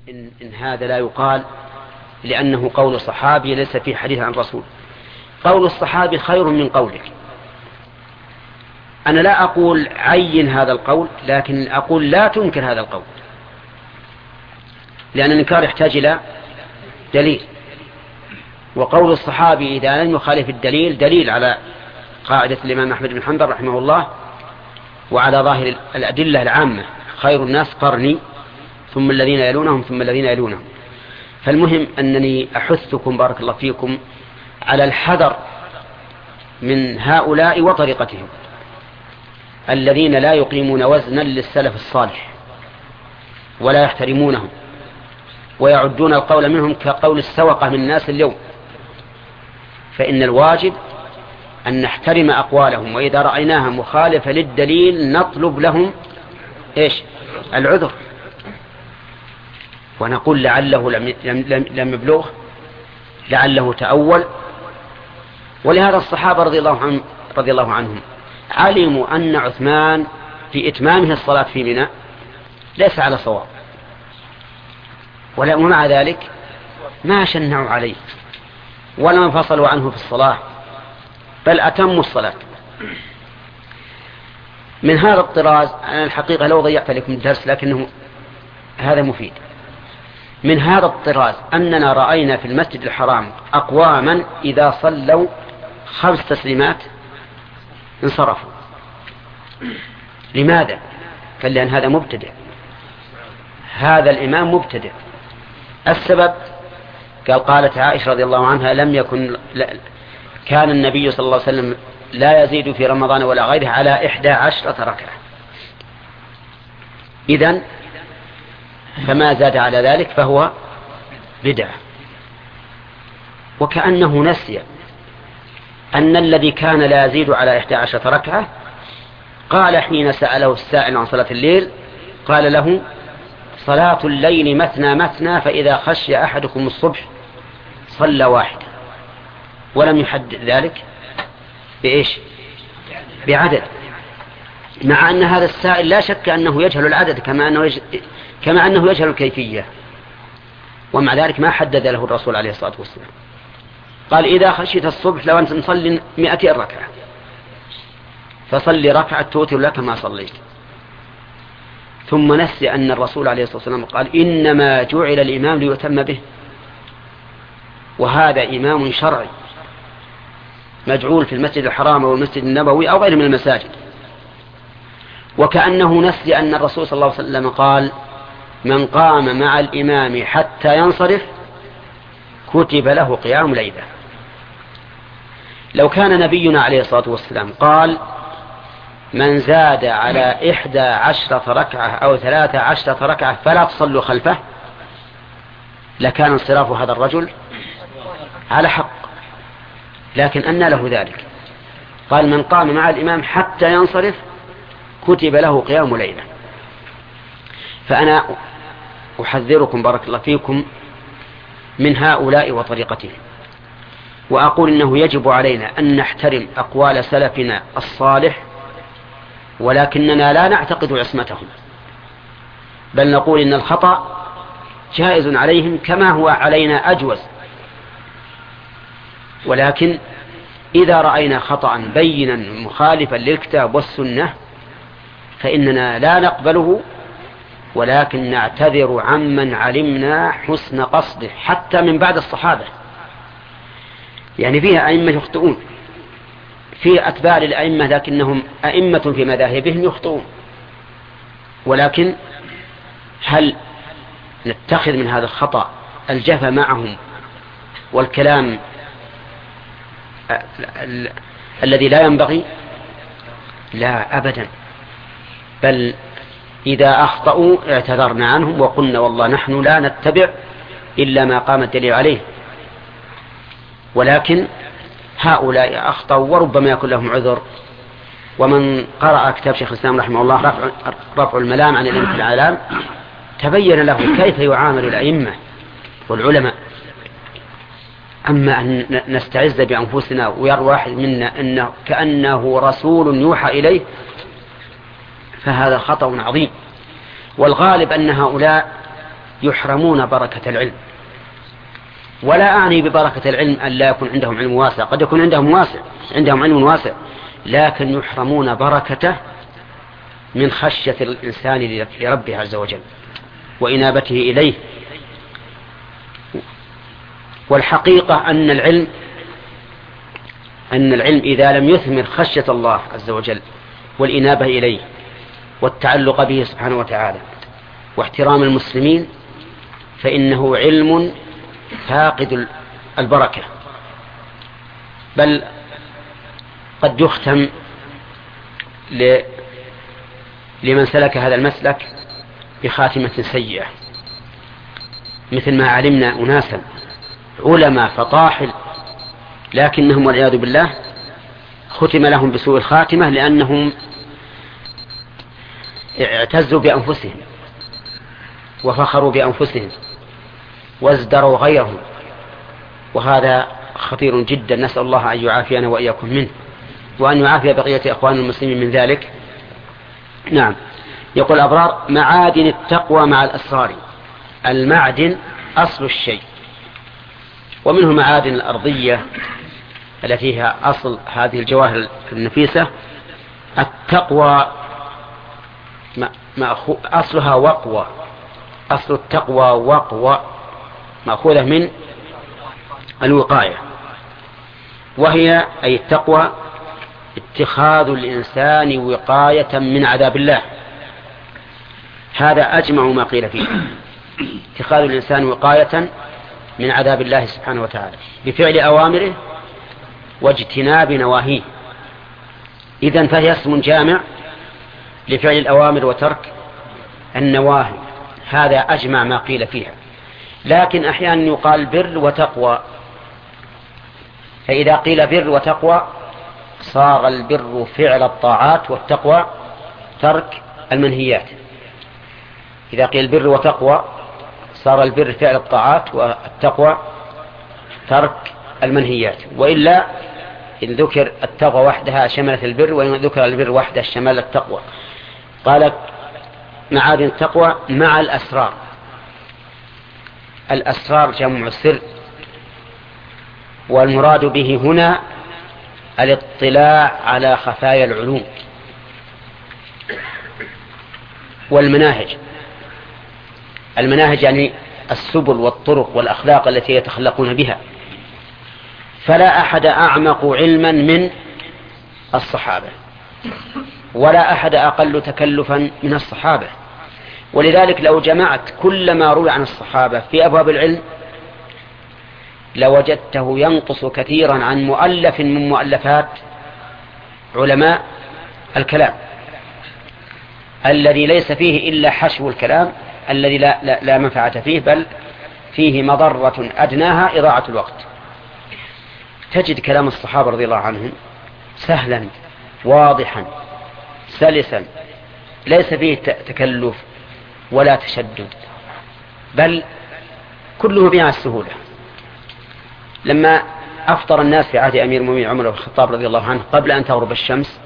إن هذا لا يقال لأنه قول صحابي ليس فيه حديث عن رسول. قول الصحابي خير من قولك. أنا لا أقول عين هذا القول، لكن أقول لا تنكر هذا القول، لأن الإنكار يحتاج إلى دليل، وقول الصحابي إذا لم يخالف الدليل دليل على قاعدة الإمام أحمد بن حنبل رحمه الله وعلى ظاهر الأدلة العامة: خير الناس قرني ثم الذين يلونهم ثم الذين يلونهم. فالمهم أنني أحثكم بارك الله فيكم على الحذر من هؤلاء وطريقتهم الذين لا يقيمون وزنا للسلف الصالح ولا يحترمونهم، ويعدون القول منهم كقول السوقة من الناس اليوم. فإن الواجب أن نحترم أقوالهم، وإذا رأيناها مخالفة للدليل نطلب لهم العذر، ونقول لعله لم يبلغ، لعله تأول. ولهذا الصحابة رضي الله عنهم علموا أن عثمان في إتمامه الصلاة في منى ليس على صواب، ومع ذلك ما شنعوا عليه ولا انفصلوا عنه في الصلاة، بل أتموا الصلاة. من هذا الطراز، أنا الحقيقة لو ضيعت لكم الدرس لكنه هذا مفيد. من هذا الطراز أننا رأينا في المسجد الحرام أقواما إذا صلوا 5 تسليمات انصرفوا. لماذا؟ قال لأن هذا مبتدع، هذا الإمام مبتدع. السبب قالت عائشة رضي الله عنها: كان النبي صلى الله عليه وسلم لا يزيد في رمضان ولا غيره على 11 ركعة. إذن فما زاد على ذلك فهو بدعة. وكأنه نسي أن الذي كان لا يزيد على 11 ركعة قال حين سأله السائل عن صلاة الليل، قال له: صلاة الليل مثنى مثنى، فإذا خشي أحدكم الصبح صلى واحدة. ولم يحدد ذلك بعدد، مع أن هذا السائل لا شك أنه يجهل العدد كما أنه يجهل الكيفية، ومع ذلك ما حدد له الرسول عليه الصلاة والسلام. قال: إذا خشيت الصبح لو أنت نصلي 200 ركعة فصلي ركعة توتر لك ما صليت. ثم نسي أن الرسول عليه الصلاة والسلام قال: إنما جعل الإمام ليؤتم به، وهذا إمام شرعي مجعول في المسجد الحرام والمسجد النبوي أو غير من المساجد. وكأنه نسي أن الرسول صلى الله عليه وسلم قال: من قام مع الإمام حتى ينصرف كتب له قيام ليلة. لو كان نبينا عليه الصلاة والسلام قال: من زاد على 11 ركعة أو 13 ركعة فلا تصلوا خلفه، لكان انصراف هذا الرجل على حق. لكن أن له ذلك؟ قال: من قام مع الإمام حتى ينصرف كتب له قيام ليلة. فأنا أحذركم بارك الله فيكم من هؤلاء وطريقتهم، وأقول إنه يجب علينا أن نحترم أقوال سلفنا الصالح، ولكننا لا نعتقد عصمتهم، بل نقول إن الخطأ جائز عليهم كما هو علينا أجوز. ولكن إذا رأينا خطأ بينا مخالفا للكتاب والسنة فإننا لا نقبله، ولكن نعتذر عمن علمنا حسن قصده حتى من بعد الصحابة. يعني فيها أئمة يخطئون، في أتباع الأئمة لكنهم أئمة في مذاهبهم يخطئون، ولكن هل نتخذ من هذا الخطأ الجفا معهم والكلام الذي لا ينبغي؟ لا أبدا، بل إذا أخطأوا اعتذرنا عنهم وقلنا والله نحن لا نتبع إلا ما قام الدليل عليه. ولكن هؤلاء أخطأوا وربما يكون لهم عذر. ومن قرأ كتاب شيخ الإسلام رحمه الله رفع الملام عن الأئمة الأعلام تبين له كيف يعامل الأئمة والعلماء. أما أن نستعز بأنفسنا ويرى واحد منا أنه كأنه رسول يوحى إليه فهذا خطأ عظيم. والغالب أن هؤلاء يحرمون بركة العلم. ولا أعني ببركة العلم أن لا يكون عندهم علم واسع، قد يكون عندهم علم واسع، لكن يحرمون بركته من خشية الإنسان لربه عز وجل وإنابته إليه. والحقيقة أن العلم إذا لم يثمر خشية الله عز وجل والإنابة إليه والتعلق به سبحانه وتعالى واحترام المسلمين، فإنه علم فاقد البركة، بل قد يختم لمن سلك هذا المسلك بخاتمة سيئة، مثل ما علمنا أناسا علماء فطاحل لكنهم والعياذ بالله ختم لهم بسوء الخاتمة لأنهم اعتزوا بأنفسهم وفخروا بأنفسهم وازدروا غيرهم، وهذا خطير جدا. نسأل الله أن يعافينا وإياكم منه وأن يعافي بقية أخوان المسلمين من ذلك. نعم. يقول أبرار: معادن التقوى مع الأسرار. المعدن أصل الشيء، ومنه معادن الأرضية التي هي أصل هذه الجواهر النفيسة. التقوى أصلها وقوى، أصل التقوى وقوى مأخوذة من الوقاية، وهي أي التقوى اتخاذ الإنسان وقاية من عذاب الله. هذا أجمع ما قيل فيه، اتخاذ الإنسان وقاية من عذاب الله سبحانه وتعالى بفعل أوامره واجتناب نواهيه. إذن فهي اسم جامع لفعل الأوامر وترك النواهي. هذا أجمع ما قيل فيها. لكن أحيانا يقال بر وتقوى، فإذا قيل بر وتقوى صار البر فعل الطاعات والتقوى ترك المنهيات. إذا قيل بر وتقوى صار البر فعل الطاعات والتقوى ترك المنهيات، وإلا إن ذكر التقوى وحدها شملت البر، وإن ذكر البر وحده شمل التقوى. قال: معادن التقوى مع الأسرار. الأسرار جمع سر، والمراد به هنا الاطلاع على خفايا العلوم والمناهج. المناهج يعني السبل والطرق والأخلاق التي يتخلقون بها. فلا أحد أعمق علما من الصحابة، ولا أحد أقل تكلفا من الصحابة. ولذلك لو جمعت كل ما روي عن الصحابة في أبواب العلم لوجدته ينقص كثيرا عن مؤلف من مؤلفات علماء الكلام، الذي ليس فيه إلا حشو الكلام الذي لا منفعة فيه، بل فيه مضرة أدناها إضاعة الوقت. تجد كلام الصحابة رضي الله عنهم سهلا واضحا سلسا، ليس فيه تكلف ولا تشدد، بل كله بها السهولة. لما أفطر الناس في عهد أمير المؤمنين عمر بن الخطاب رضي الله عنه قبل أن تغرب الشمس،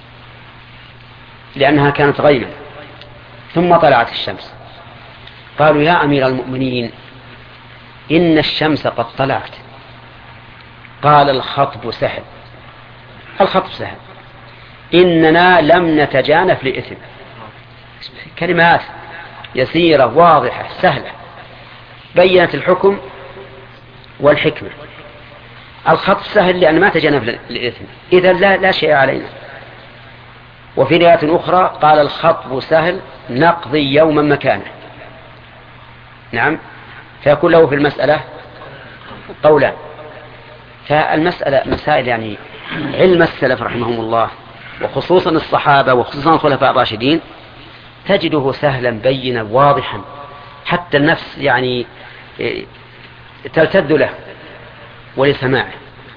لأنها كانت غيمة، ثم طلعت الشمس، قالوا: يا أمير المؤمنين إن الشمس قد طلعت. قال: الخطب سهل، الخطب سهل، إننا لم نتجانف لإثم. كلمات يسيرة واضحة سهلة بيّنت الحكم والحكمة. الخطب سهل لأن ما تجانف لإثم، إذن لا شيء علينا. وفي رواية أخرى قال: الخطب سهل نقضي يوما مكانه. نعم، فيكون له في المسألة قولان. فالمسألة مسائل يعني علم السلف رحمهم الله، وخصوصا الصحابة وخصوصا الخلفاء الراشدين، تجده سهلا بينا واضحا حتى النفس يعني تلتذ له ولسماعه.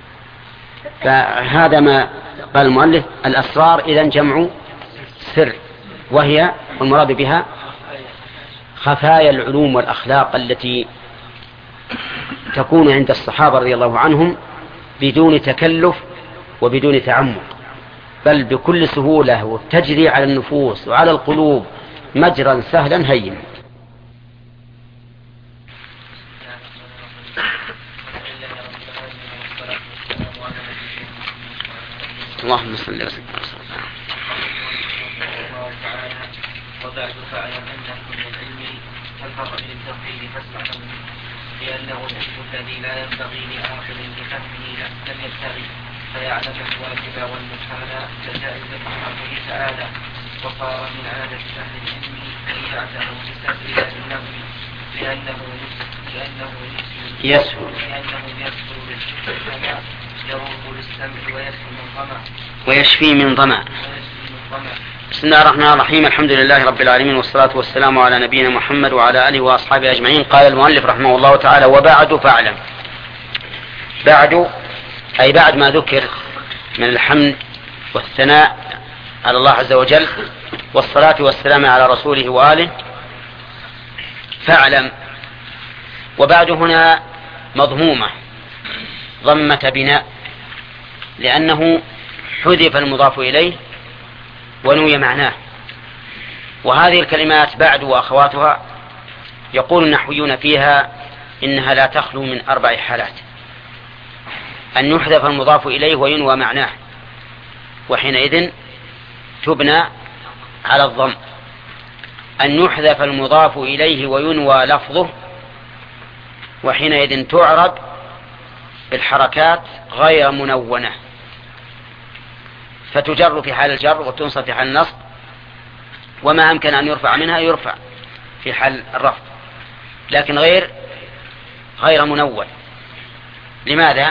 فهذا ما قال المؤلف: الأسرار إذن جمع سر، وهي المراد بها خفايا العلوم والأخلاق التي تكون عند الصحابة رضي الله عنهم بدون تكلف وبدون تعمق، بل بكل سهولة، وتجري على النفوس وعلى القلوب مجرا سهلا هينا. اللهم صل وسلم. وبعد فاعلم أن كل العلم كالفرع للتوحيد فاسمع لأنه العلم الذي لا ينبغي لعاقل بفهمه لم يبتغي فيعلم الواجب والمحال كجائز بحقه تعالى. وصار من عادة أهل العلم أن يعتنوا بسبب اللغو لأنه يسهل بالسمع يروق للسمع ويشفي من ظمأ. بسم الله الرحمن الرحيم. الحمد لله رب العالمين، والصلاة والسلام على نبينا محمد وعلى آله وأصحابه أجمعين. قال المؤلف رحمه الله تعالى: وبعد فاعلم. بعد أي بعد ما ذكر من الحمد والثناء على الله عز وجل والصلاة والسلام على رسوله وآله، فاعلم. وبعد هنا مضمومة ضمة بناء، لأنه حذف المضاف إليه ونوي معناه. وهذه الكلمات بعد وأخواتها يقول النحويون فيها إنها لا تخلو من 4 حالات: أن يحذف المضاف إليه وينوى معناه، وحينئذ تبنى على الضم. أن يحذف المضاف إليه وينوى لفظه، وحينئذ تعرب بالحركات غير منونة، فتجر في حال الجر وتنصب في حال النصب، وما أمكن أن يرفع منها يرفع في حال الرفع، لكن غير منون. لماذا؟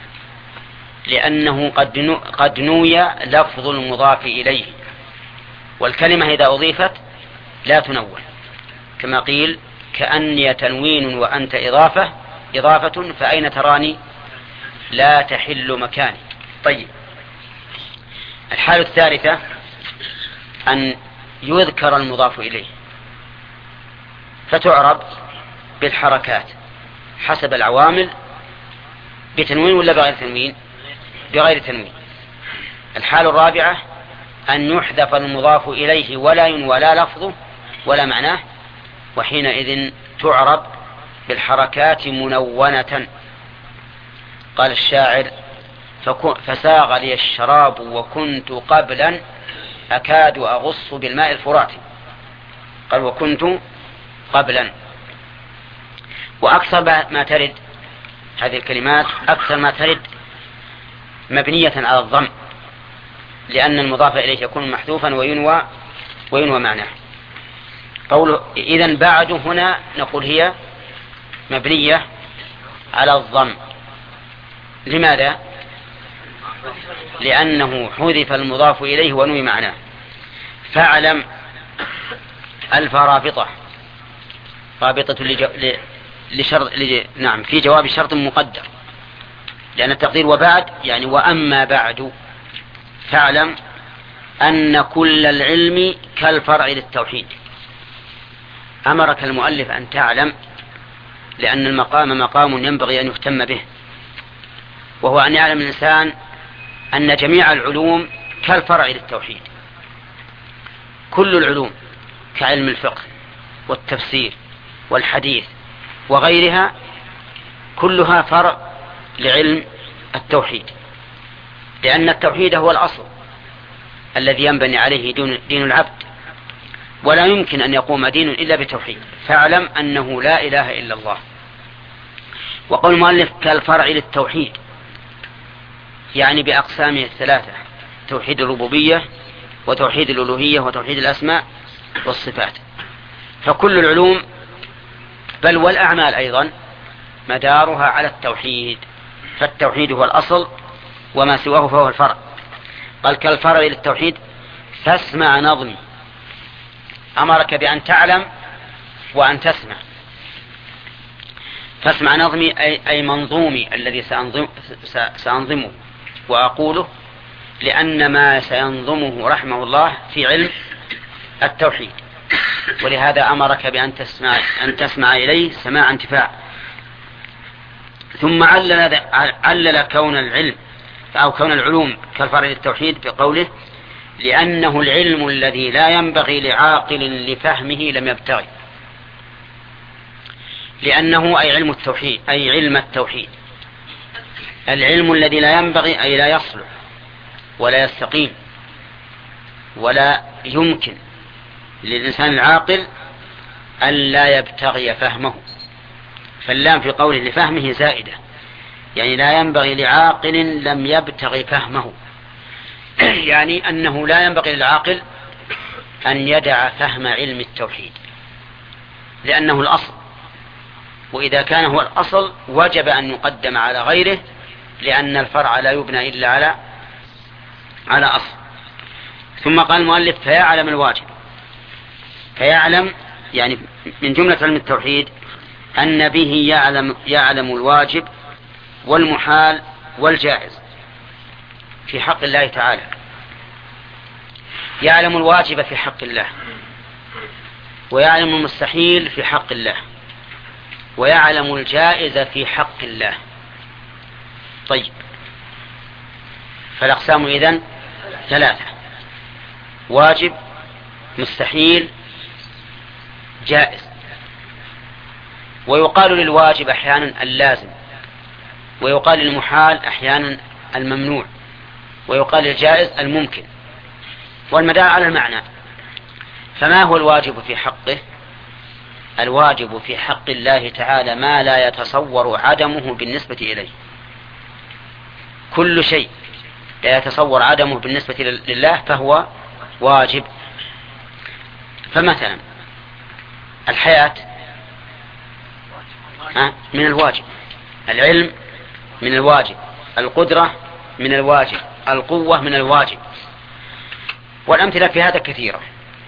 لأنه قد نوي لفظ المضاف إليه، والكلمة إذا أضيفت لا تنون، كما قيل: كأني تنوين وأنت إضافة فأين تراني لا تحل مكاني. طيب، الحالة الثالثة أن يذكر المضاف إليه فتعرب بالحركات حسب العوامل، بتنوين ولا بغير تنوين؟ بغير تنوين. الحالة الرابعة أن يحذف المضاف إليه ولا ينوى لا لفظه ولا معناه، وحينئذ تعرب بالحركات منونة. قال الشاعر: فساغ لي الشراب وكنت قبلا أكاد أغص بالماء الفرات. قال: وكنت قبلا. وأكثر ما ترد هذه الكلمات، أكثر ما ترد مبنية على الضم، لأن المضاف إليه يكون محذوفا وينوى معناه. قوله إذن بعد هنا نقول هي مبنية على الضم. لماذا؟ لأنه حذف المضاف إليه ونوي معناه. فاعلم ألف رابطة لشرط نعم في جواب شرط مقدر، لأن التقدير وبعد يعني وأما بعد فاعلم أن كل العلم كالفرع للتوحيد. أمرك المؤلف أن تعلم، لأن المقام مقام ينبغي أن يهتم به، وهو أن يعلم الإنسان أن جميع العلوم كالفرع للتوحيد. كل العلوم كعلم الفقه والتفسير والحديث وغيرها كلها فرع لعلم التوحيد، لأن التوحيد هو الأصل الذي ينبني عليه دين العبد، ولا يمكن أن يقوم دين إلا بتوحيد. فاعلم أنه لا إله إلا الله. وقول المؤلف كالفرع للتوحيد يعني بأقسامه الثلاثة: توحيد الربوبية وتوحيد الألوهية وتوحيد الأسماء والصفات. فكل العلوم بل والأعمال أيضا مدارها على التوحيد، فالتوحيد هو الأصل وما سواه فهو الفرع. قال كالفرع للتوحيد فاسمع نظمي. أمرك بأن تعلم وأن تسمع. فاسمع نظمي أي منظومي الذي سأنظمه وأقوله، لأن ما سينظمه رحمه الله في علم التوحيد، ولهذا أمرك بأن تسمع إليه سماع انتفاع. ثم علل كون العلم أو كون العلوم كالفرع للتوحيد بقوله: لأنه العلم الذي لا ينبغي لعاقل لفهمه لم يبتغي. لأنه أي علم التوحيد، أي علم التوحيد، العلم الذي لا ينبغي أي لا يصلح ولا يستقيم ولا يمكن للإنسان العاقل أن لا يبتغي فهمه. فاللام في قوله لفهمه زائدة، يعني لا ينبغي لعاقل لم يبتغي فهمه، يعني أنه لا ينبغي للعاقل أن يدع فهم علم التوحيد، لأنه الأصل، وإذا كان هو الأصل وجب أن يقدم على غيره، لأن الفرع لا يبنى إلا على أصل. ثم قال المؤلف فيعلم الواجب. فيعلم يعني من جملة علم التوحيد أن به يعلم الواجب والمحال والجائز في حق الله تعالى. يعلم الواجب في حق الله، ويعلم المستحيل في حق الله، ويعلم الجائز في حق الله. طيب، فالأقسام إذن 3: واجب، مستحيل، جائز. ويقال للواجب أحيانا اللازم، ويقال للمحال أحيانا الممنوع، ويقال للجائز الممكن، والمدار على المعنى. فما هو الواجب في حقه؟ الواجب في حق الله تعالى ما لا يتصور عدمه بالنسبة إليه. كل شيء لا يتصور عدمه بالنسبة لله فهو واجب. فمثلا الحياة من الواجب، العلم من الواجب، القدرة من الواجب، القوة من الواجب، والأمثلة في هذا كثيرة.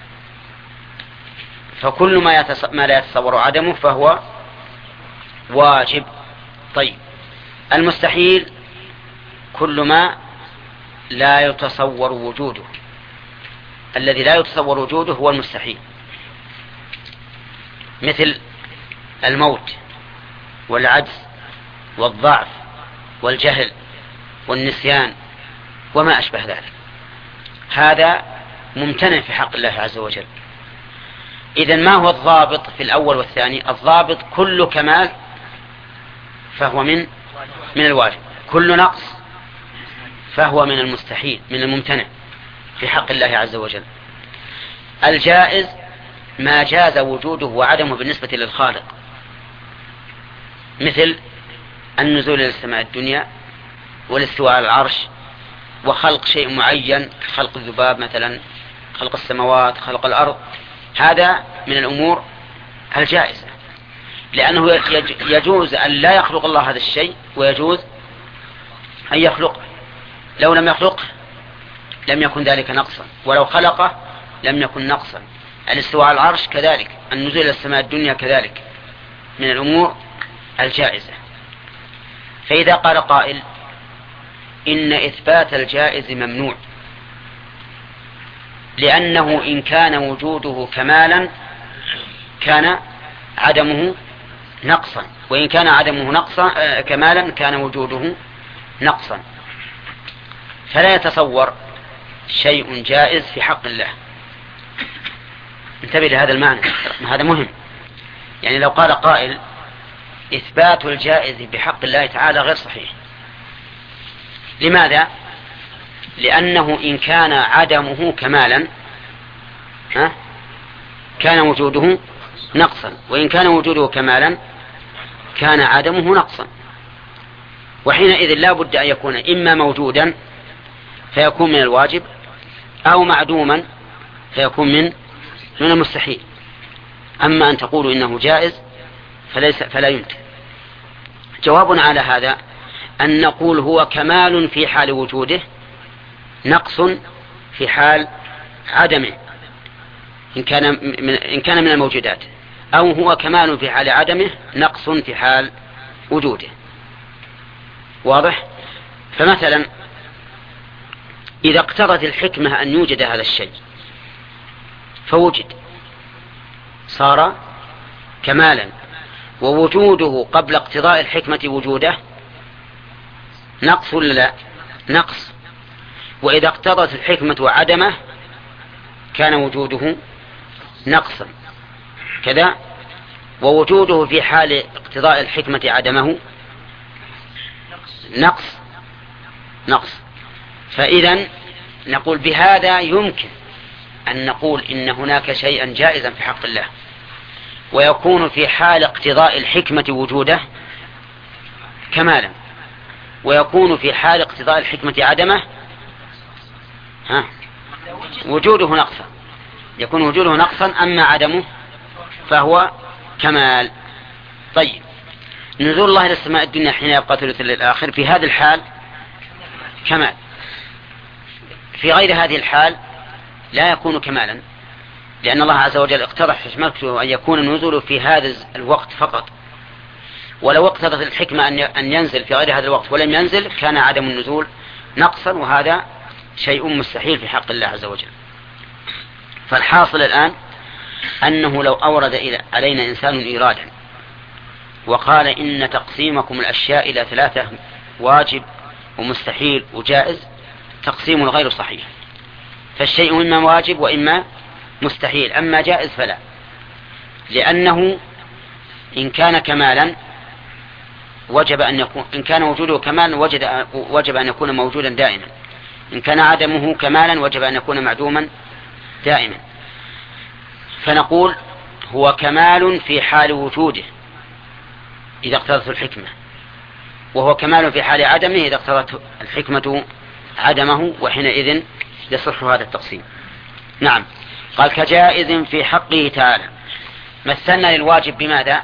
فكل ما لا يتصور عدمه فهو واجب. طيب، المستحيل كل ما لا يتصور وجوده. الذي لا يتصور وجوده هو المستحيل، مثل الموت والعجز والضعف والجهل والنسيان وما أشبه ذلك. هذا ممتنع في حق الله عز وجل. إذن ما هو الضابط في الأول والثاني؟ الضابط كل كمال فهو من الواجب، كل نقص فهو من المستحيل، من الممتنع في حق الله عز وجل. الجائز ما جاز وجوده وعدمه بالنسبة للخالق، مثل النزول إلى السماء الدنيا والاستواء على العرش وخلق شيء معين، خلق الذباب مثلا، خلق السماوات، خلق الأرض. هذا من الأمور الجائزة، لأنه يجوز أن لا يخلق الله هذا الشيء، ويجوز أن يخلقه. لو لم يخلقه لم يكن ذلك نقصا، ولو خلقه لم يكن نقصا. الاستواء على العرش كذلك، النزول إلى السماء الدنيا كذلك، من الأمور الجائزة. فإذا قال قائل إن إثبات الجائز ممنوع، لأنه إن كان وجوده كمالا كان عدمه نقصا، وإن كان عدمه نقصا كمالا كان وجوده نقصا، فلا يتصور شيء جائز في حق الله. انتبه لهذا المعنى، هذا مهم. يعني لو قال قائل إثبات الجائز بحق الله تعالى غير صحيح. لماذا؟ لأنه إن كان عدمه كمالا كان وجوده نقصا، وإن كان وجوده كمالا كان عدمه نقصا، وحينئذ لا بد أن يكون إما موجودا فيكون من الواجب، أو معدوما فيكون من المستحيل. أما أن تقول إنه جائز فلا يمكن. جواب على هذا أن نقول هو كمال في حال وجوده، نقص في حال عدمه إن كان من الموجودات، أو هو كمال في حال عدمه، نقص في حال وجوده. واضح؟ فمثلا إذا اقتضت الحكمة أن يوجد هذا الشيء فوجد، صار كمالا، ووجوده قبل اقتضاء الحكمة وجوده نقص ولا لا؟ نقص. وإذا اقتضت الحكمة عدمه كان وجوده نقصا كذا، ووجوده في حال اقتضاء الحكمة عدمه نقص. فإذا نقول بهذا يمكن أن نقول إن هناك شيئا جائزا في حق الله، ويكون في حال اقتضاء الحكمة وجوده كمالا، ويكون في حال اقتضاء الحكمة عدمه وجوده نقصا، يكون وجوده نقصا، أما عدمه فهو كمال. طيب، نزول الله إلى السماء الدنيا حين يبقى ثلث الليل الآخر في هذه الحال كمال، في غير هذه الحال لا يكون كمالا، لأن الله عز وجل اقترح حكمته أن يكون النزول في هذا الوقت فقط، ولو اقتضت الحكمة أن ينزل في غير هذا الوقت ولم ينزل كان عدم النزول نقصا، وهذا شيء مستحيل في حق الله عز وجل. فالحاصل الآن أنه لو أورد علينا إنسان إيرادا وقال إن تقسيمكم الأشياء إلى 3 واجب ومستحيل وجائز، تقسيم غير صحيح، فالشيء إما واجب وإما مستحيل، أما جائز فلا، لأنه إن كان كمالا وجب أن يكون، إن كان وجوده كمالا وجب أن يكون موجودا دائما، إن كان عدمه كمالا وجب أن يكون معدوما دائما. فنقول هو كمال في حال وجوده إذا اقتضت الحكمة، وهو كمال في حال عدمه إذا اقتضت الحكمة عدمه، وحينئذ يصح هذا التقسيم. نعم، قال كجائز في حقه تعالى. مثلنا للواجب بماذا؟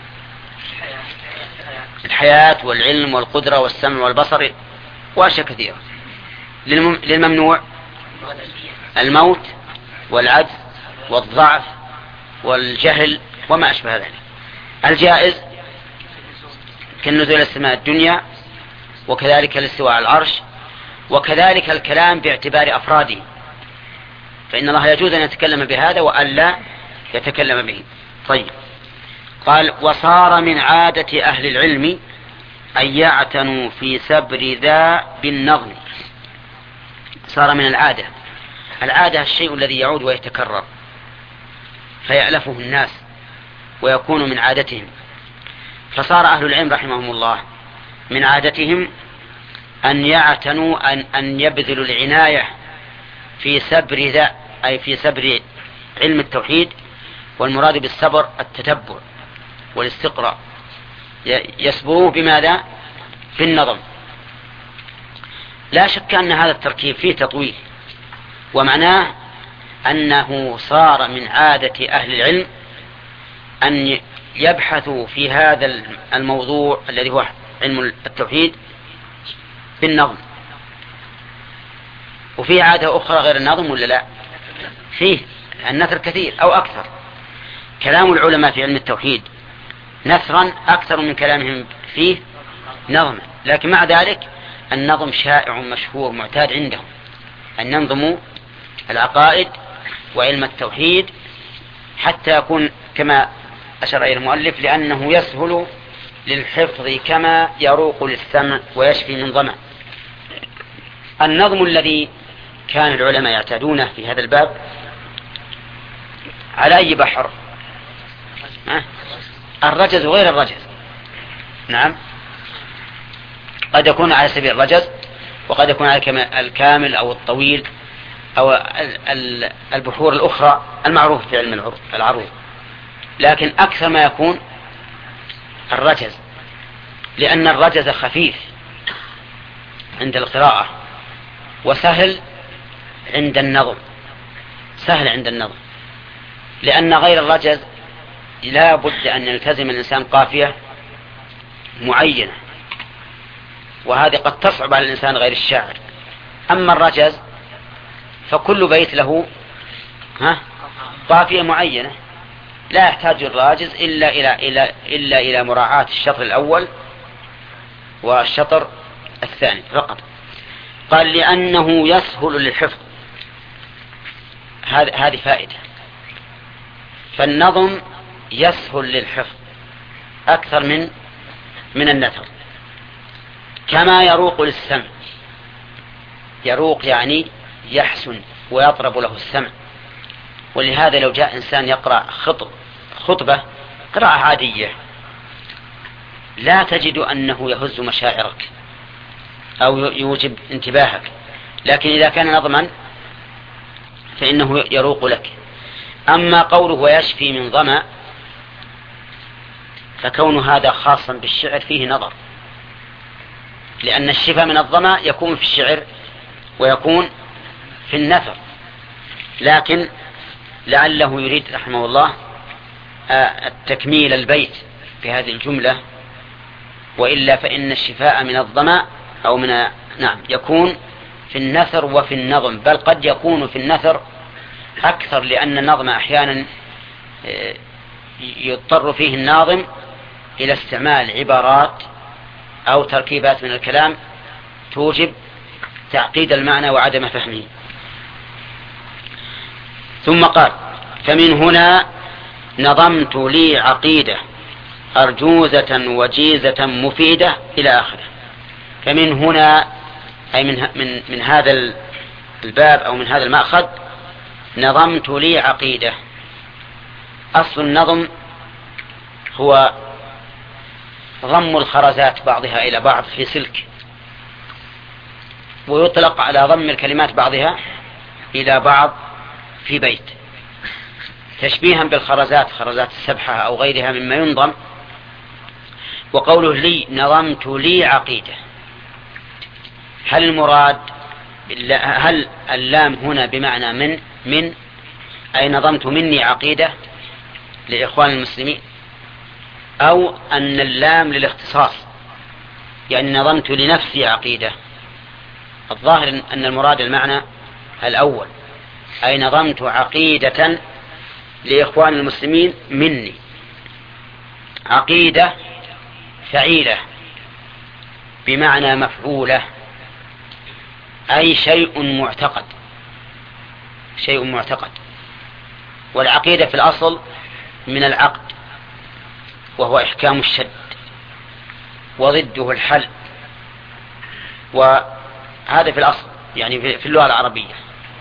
الحياة والعلم والقدرة والسمع والبصر وأشياء كثيرة. للممنوع الموت والعجز والضعف والجهل وما أشبه ذلك. الجائز كالنزول السماء الدنيا، وكذلك الاستواء على العرش، وكذلك الكلام باعتبار أفراده، فإن الله يجوز أن يتكلم بهذا وأن لا يتكلم به. طيب، قال وصار من عادة أهل العلم أن يعتنوا في سبر ذا بالنظم. صار من العادة، العادة الشيء الذي يعود ويتكرر فيألفه الناس ويكون من عادتهم، فصار أهل العلم رحمهم الله من عادتهم أن يعتنوا أن يبذلوا العناية في سبر ذا، أي في سبر علم التوحيد، والمراد بالسبر التتبع والاستقراء، يسبروه بماذا؟ بالنظم. لا شك أن هذا التركيب فيه تطويل، ومعناه أنه صار من عادة أهل العلم أن يبحثوا في هذا الموضوع الذي هو علم التوحيد بالنظم. وفي عادة أخرى غير النظم ولا لا؟ فيه النثر كثير أو أكثر. كلام العلماء في علم التوحيد نثرا أكثر من كلامهم فيه نظما، لكن مع ذلك النظم شائع مشهور معتاد عندهم أن ينظموا العقائد وعلم التوحيد حتى يكون كما أشار إلى المؤلف، لأنه يسهل للحفظ كما يروق للسمع ويشفي من ظمأ. النظم الذي كان العلماء يعتادونه في هذا الباب على أي بحر؟ الرجز وغير الرجز. نعم، قد يكون على سبيل الرجز، وقد يكون على الكامل أو الطويل أو البحور الأخرى المعروفة في علم العروض، لكن أكثر ما يكون الرجز، لأن الرجز خفيف عند القراءة وسهل عند النظم، سهل عند النظم، لأن غير الرجز لا بد أن يلتزم الإنسان قافية معينة، وهذه قد تصعب على الإنسان غير الشاعر. أما الرجز فكل بيت له قافية معينة، لا يحتاج الراجز إلا إلى مراعاة الشطر الأول والشطر الثاني فقط. قال لأنه يسهل للحفظ، هذه فائدة. فالنظم يسهل للحفظ أكثر من النثر، كما يروق للسمع. يروق يعني يحسن ويطرب له السمع. ولهذا لو جاء إنسان يقرأ خطبة قراءة عادية لا تجد أنه يهز مشاعرك أو يوجب انتباهك، لكن إذا كان نظما فإنه يروق لك. أما قوله ويشفي من ظمأ فكون هذا خاصا بالشعر فيه نظر، لأن الشفاء من الظمأ يكون في الشعر ويكون في النثر، لكن لعله يريد رحمه الله التكميل البيت في هذه الجملة، وإلا فإن الشفاء من الظمأ أو يكون في النثر وفي النظم، بل قد يكون في النثر أكثر، لأن النظم أحيانا يضطر فيه الناظم إلى استعمال عبارات أو تركيبات من الكلام توجب تعقيد المعنى وعدم فهمه. ثم قال فمن هنا نظمت لي عقيدة أرجوزة وجيزة مفيدة إلى آخره. فمن هنا أي من هذا الباب أو من هذا المأخذ نظمت لي عقيدة. أصل النظم هو ضم الخرزات بعضها إلى بعض في سلك، ويطلق على ضم الكلمات بعضها إلى بعض في بيت، تشبيها بالخرزات، خرزات السبحة أو غيرها مما ينظم. وقوله لي نظمت لي عقيدة، هل المراد هل اللام هنا بمعنى من أي نظمت مني عقيدة لإخوان المسلمين، أو أن اللام للاختصاص يعني نظمت لنفسي عقيدة؟ الظاهر أن المراد المعنى الأول، أي نظمت عقيدة لإخوان المسلمين مني. عقيدة فعيلة بمعنى مفعولة، أي شيء معتقد، شيء معتقد. والعقيدة في الأصل من العقد، وهو إحكام الشد، وضده الحل، وهذا في الأصل يعني في اللغة العربية.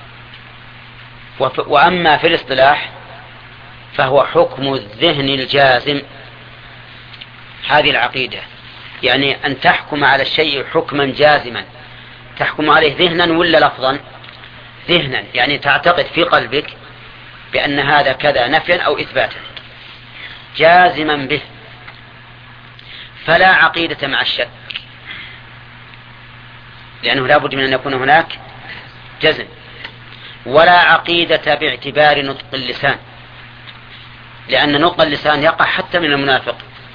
وأما في الاصطلاح فهو حكم الذهن الجازم. هذه العقيدة يعني أن تحكم على الشيء حكما جازما، تحكم عليه ذهنا ولا لفظا؟ ذهنا، يعني تعتقد في قلبك بأن هذا كذا نفيا أو إثباتا جازما به، فلا عقيدة مع الشك، لأنه لا بد من أن يكون هناك جزم. ولا عقيدة باعتبار نطق اللسان، لأن نطق اللسان يقع حتى من المنافق،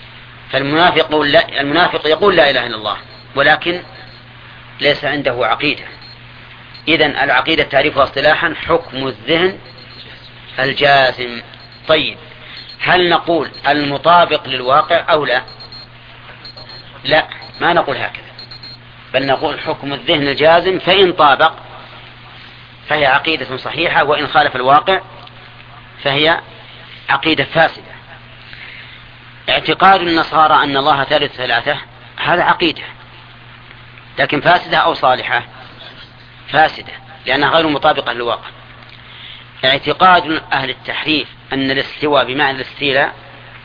فالمنافق يقول لا إله إلا الله ولكن ليس عنده عقيدة. إذن العقيدة تعريفها اصطلاحا حكم الذهن الجازم. طيب، هل نقول المطابق للواقع أو لا؟ لا، ما نقول هكذا، بل نقول حكم الذهن الجازم، فإن طابق فهي عقيدة صحيحة، وإن خالف الواقع فهي عقيدة فاسدة. اعتقاد النصارى أن الله ثالث ثلاثة هذا عقيدة، لكن فاسدة أو صالحة؟ فاسدة، لأنها غير مطابقة للواقع. اعتقاد أهل التحريف أن الاستواء بمعنى الاستيلاء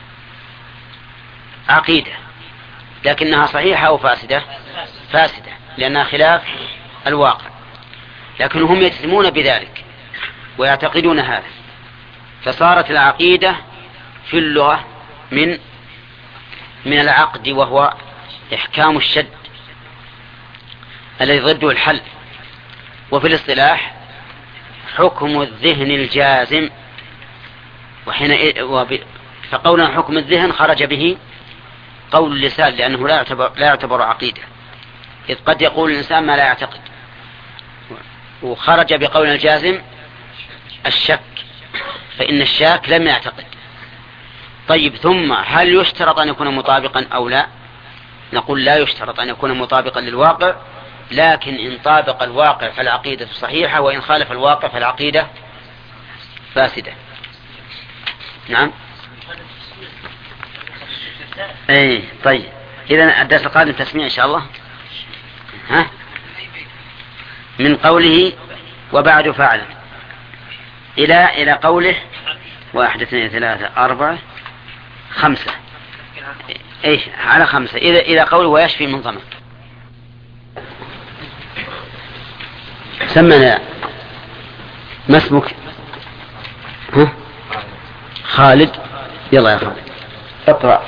عقيدة، لكنها صحيحة أو فاسدة؟ فاسدة، لأنها خلاف الواقع، لكن هم يجزمون بذلك ويعتقدون هذا، فصارت العقيدة في اللغة من العقد، وهو إحكام الشد الذي ضده الحل. وفي الاصطلاح حكم الذهن الجازم، فقولنا حكم الذهن خرج به قول اللسان، لأنه لا يعتبر عقيدة، إذ قد يقول الإنسان ما لا يعتقد. وخرج بقول الجازم الشك، فإن الشاك لم يعتقد. طيب، ثم هل يشترط أن يكون مطابقا أو لا؟ نقول لا يشترط أن يكون مطابقا للواقع، لكن إن طابق الواقع فالعقيدة صحيحة، وإن خالف الواقع فالعقيدة فاسدة. نعم. اي طيب، إذن الدرس القادم تسميع إن شاء الله. من قوله وبعد فعل إلى قوله 1 2 3 4 5، ايش على 5، إلى قوله ويشفي من ظمأ. سمنا. ما اسمك؟ ها؟ خالد. يلا يا خالد اقرأ.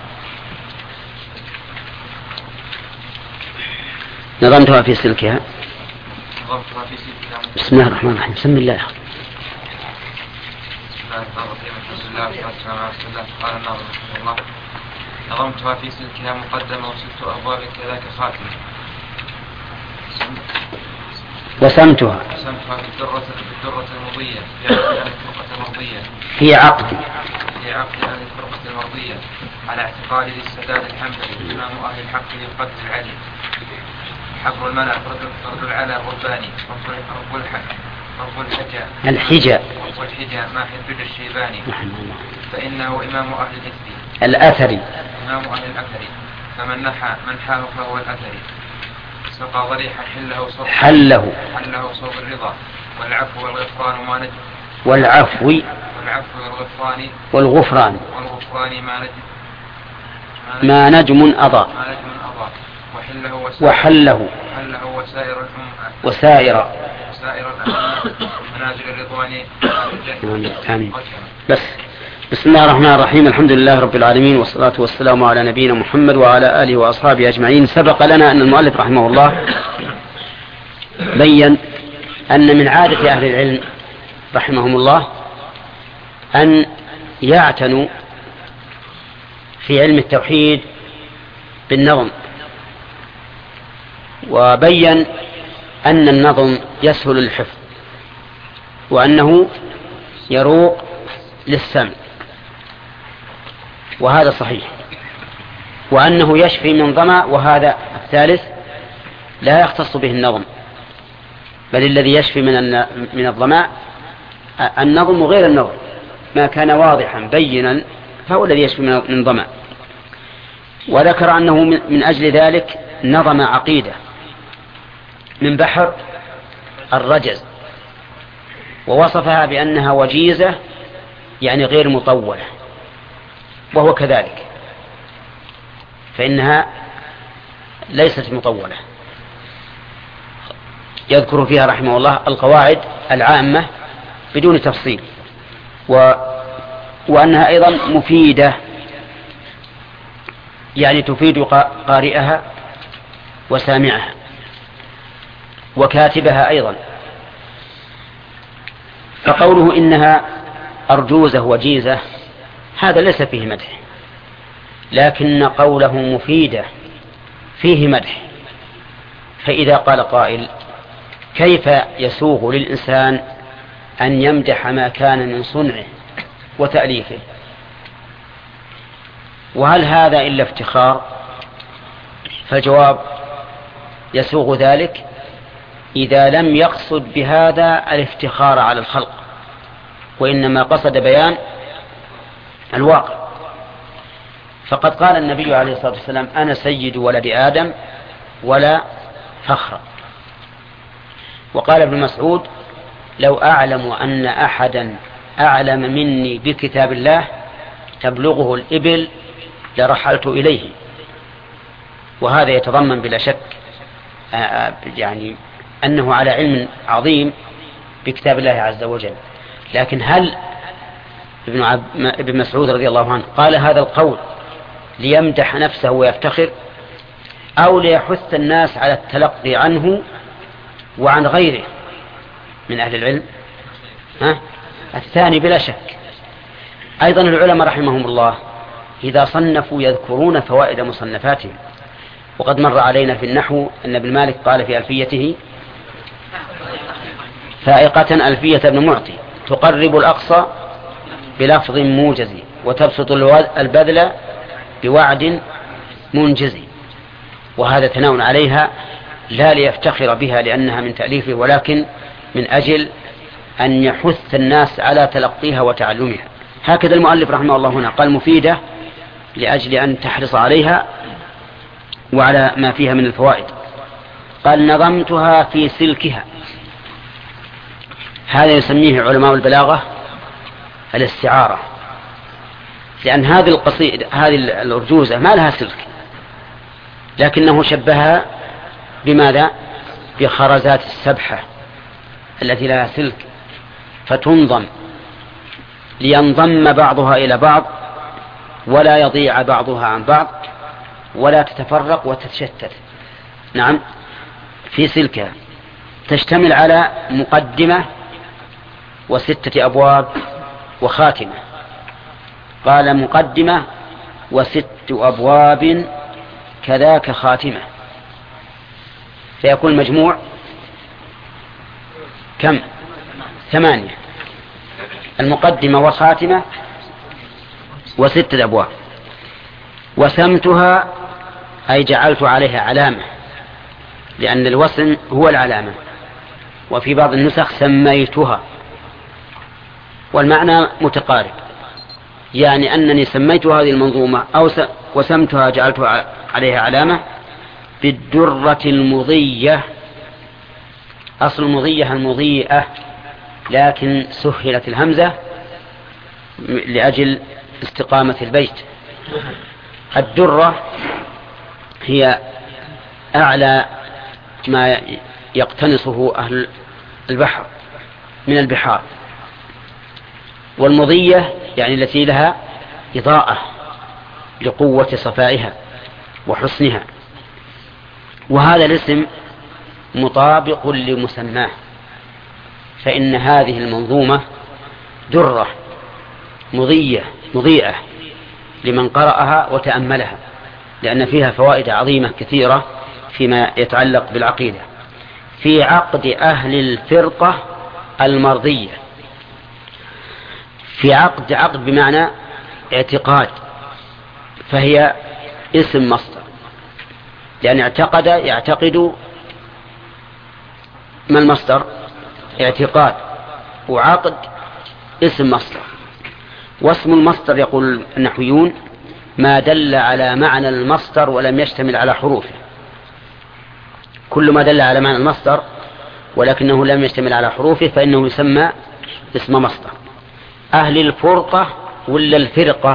نظمتها في سلكها. بسم الله الرحمن الرحيم. بسم الله. قال الناظم رحمه الله: نظمتها في سلكها مقدمة وست أبواب كذاك خاتمة. وسمتها في الدرة المضية في عقد أهل الفرقة المرضية في عقد أهل الفرقة المرضية على اعتقاد السداد الحنبلي إمام أهل الحق للقدر العلي حبر المنع فرد العلا الرباني رب الحجة ما حفظ الشيباني فإنه إمام أهل الأثري إمام أهل الأثري فمن منحاه فهو الأثري سقى ضريحا حله صوب الرضا والعفو والغفران ما نجم والعفو والغفران ما نجم أضاء وحله وسائر منازل الرضوان. آمين. بسم الله الرحمن الرحيم. الحمد لله رب العالمين، والصلاة والسلام على نبينا محمد وعلى آله وأصحابه أجمعين. سبق لنا أن المؤلف رحمه الله بيّن أن من عادة أهل العلم رحمهم الله أن يعتنوا في علم التوحيد بالنظم، وبين أن النظم يسهل الحفظ وأنه يروق للسمع، وهذا صحيح، وأنه يشفي من ظمأ، وهذا الثالث لا يختص به النظم، بل الذي يشفي من الظمأ النظم غير النظم، ما كان واضحا بينا فهو الذي يشفي من ظمأ. وذكر أنه من أجل ذلك نظم عقيدة من بحر الرجز، ووصفها بأنها وجيزة يعني غير مطولة، وهو كذلك، فإنها ليست مطولة. يذكر فيها رحمه الله القواعد العامة بدون تفصيل، وأنها أيضا مفيدة، يعني تفيد قارئها وسامعها وكاتبها أيضا. فقوله إنها أرجوزة وجيزة هذا ليس فيه مدح، لكن قوله مفيدة فيه مدح. فإذا قال قائل: كيف يسوغ للإنسان أن يمدح ما كان من صنعه وتأليفه؟ وهل هذا إلا افتخار؟ فالجواب: يسوغ ذلك إذا لم يقصد بهذا الافتخار على الخلق، وإنما قصد بيان الواقع. فقد قال النبي عليه الصلاة والسلام: أنا سيد ولد آدم ولا فخر. وقال ابن مسعود: لو أعلم أن أحدا أعلم مني بكتاب الله تبلغه الإبل لرحلت إليه. وهذا يتضمن بلا شك يعني أنه على علم عظيم بكتاب الله عز وجل. لكن هل ابن مسعود رضي الله عنه قال هذا القول ليمدح نفسه ويفتخر، أو ليحث الناس على التلقي عنه وعن غيره من أهل العلم؟ الثاني بلا شك. أيضا العلماء رحمهم الله إذا صنفوا يذكرون فوائد مصنفاتهم، وقد مر علينا في النحو أن ابن مالك قال في ألفيته: فائقة ألفية ابن معطي تقرب الأقصى بلفظ موجز، وتبسط البذل بوعد منجز. وهذا ثناء عليها لا ليفتخر بها لأنها من تأليفه، ولكن من أجل أن يحث الناس على تلقيها وتعلمها. هكذا المؤلف رحمه الله هنا قال مفيدة لأجل أن تحرص عليها وعلى ما فيها من الفوائد. قال: نظمتها في سلكها. هذا يسميه علماء البلاغة الاستعارة، لأن هذه القصيدة هذه الأرجوزة ما لها سلك، لكنه شبهها بماذا؟ بخرزات السبحة التي لها سلك فتنظم لينضم بعضها إلى بعض ولا يضيع بعضها عن بعض ولا تتفرق وتتشتت. نعم، في سلكها تشتمل على مقدمة وستة أبواب وخاتمة. قال مقدمة وست أبواب كذاك خاتمة، فيكون المجموع كم؟ 8. المقدمة والخاتمة وستة أبواب. وسمتها أي جعلت عليها علامة، لأن الوسم هو العلامة. وفي بعض النسخ سميتها، والمعنى متقارب، يعني أنني سميت هذه المنظومة أو وسمتها جعلت عليها علامة بالدرة المضية. أصل المضية المضيئة، لكن سهلت الهمزة لأجل استقامة البيت. الدرة هي أعلى ما يقتنصه أهل البحر من البحار، والمضية يعني التي لها إضاءة لقوة صفائها وحسنها. وهذا الاسم مطابق لمسماه، فإن هذه المنظومة درة مضيئة لمن قرأها وتأملها، لأن فيها فوائد عظيمة كثيرة فيما يتعلق بالعقيدة. في عقد أهل الفرقة المرضية. في عقد بمعنى اعتقاد، فهي اسم مصدر، لأن اعتقد يعتقد. ما المصدر؟ اعتقاد. وعقد اسم مصدر. واسم المصدر يقول النحويون ما دل على معنى المصدر ولم يشتمل على حروفه. كل ما دل على معنى المصدر ولكنه لم يشتمل على حروفه فإنه يسمى اسم مصدر. أهل الفرقة ولا الفرقة؟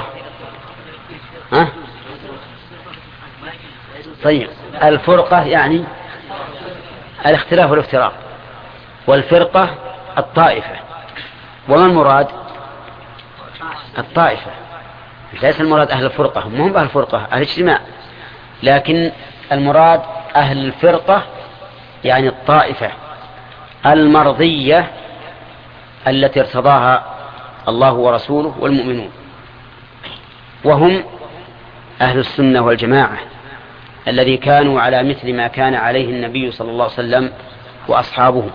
طيب، الفرقة يعني الاختلاف والافتراق، والفرقة الطائفة. وما المراد؟ الطائفة. ليس المراد أهل الفرقة، هم أهل الفرقة أهل الاجتماع، لكن المراد أهل الفرقة يعني الطائفة المرضية التي ارتضاها الله ورسوله والمؤمنون، وهم أهل السنة والجماعة الذي كانوا على مثل ما كان عليه النبي صلى الله عليه وسلم وأصحابه.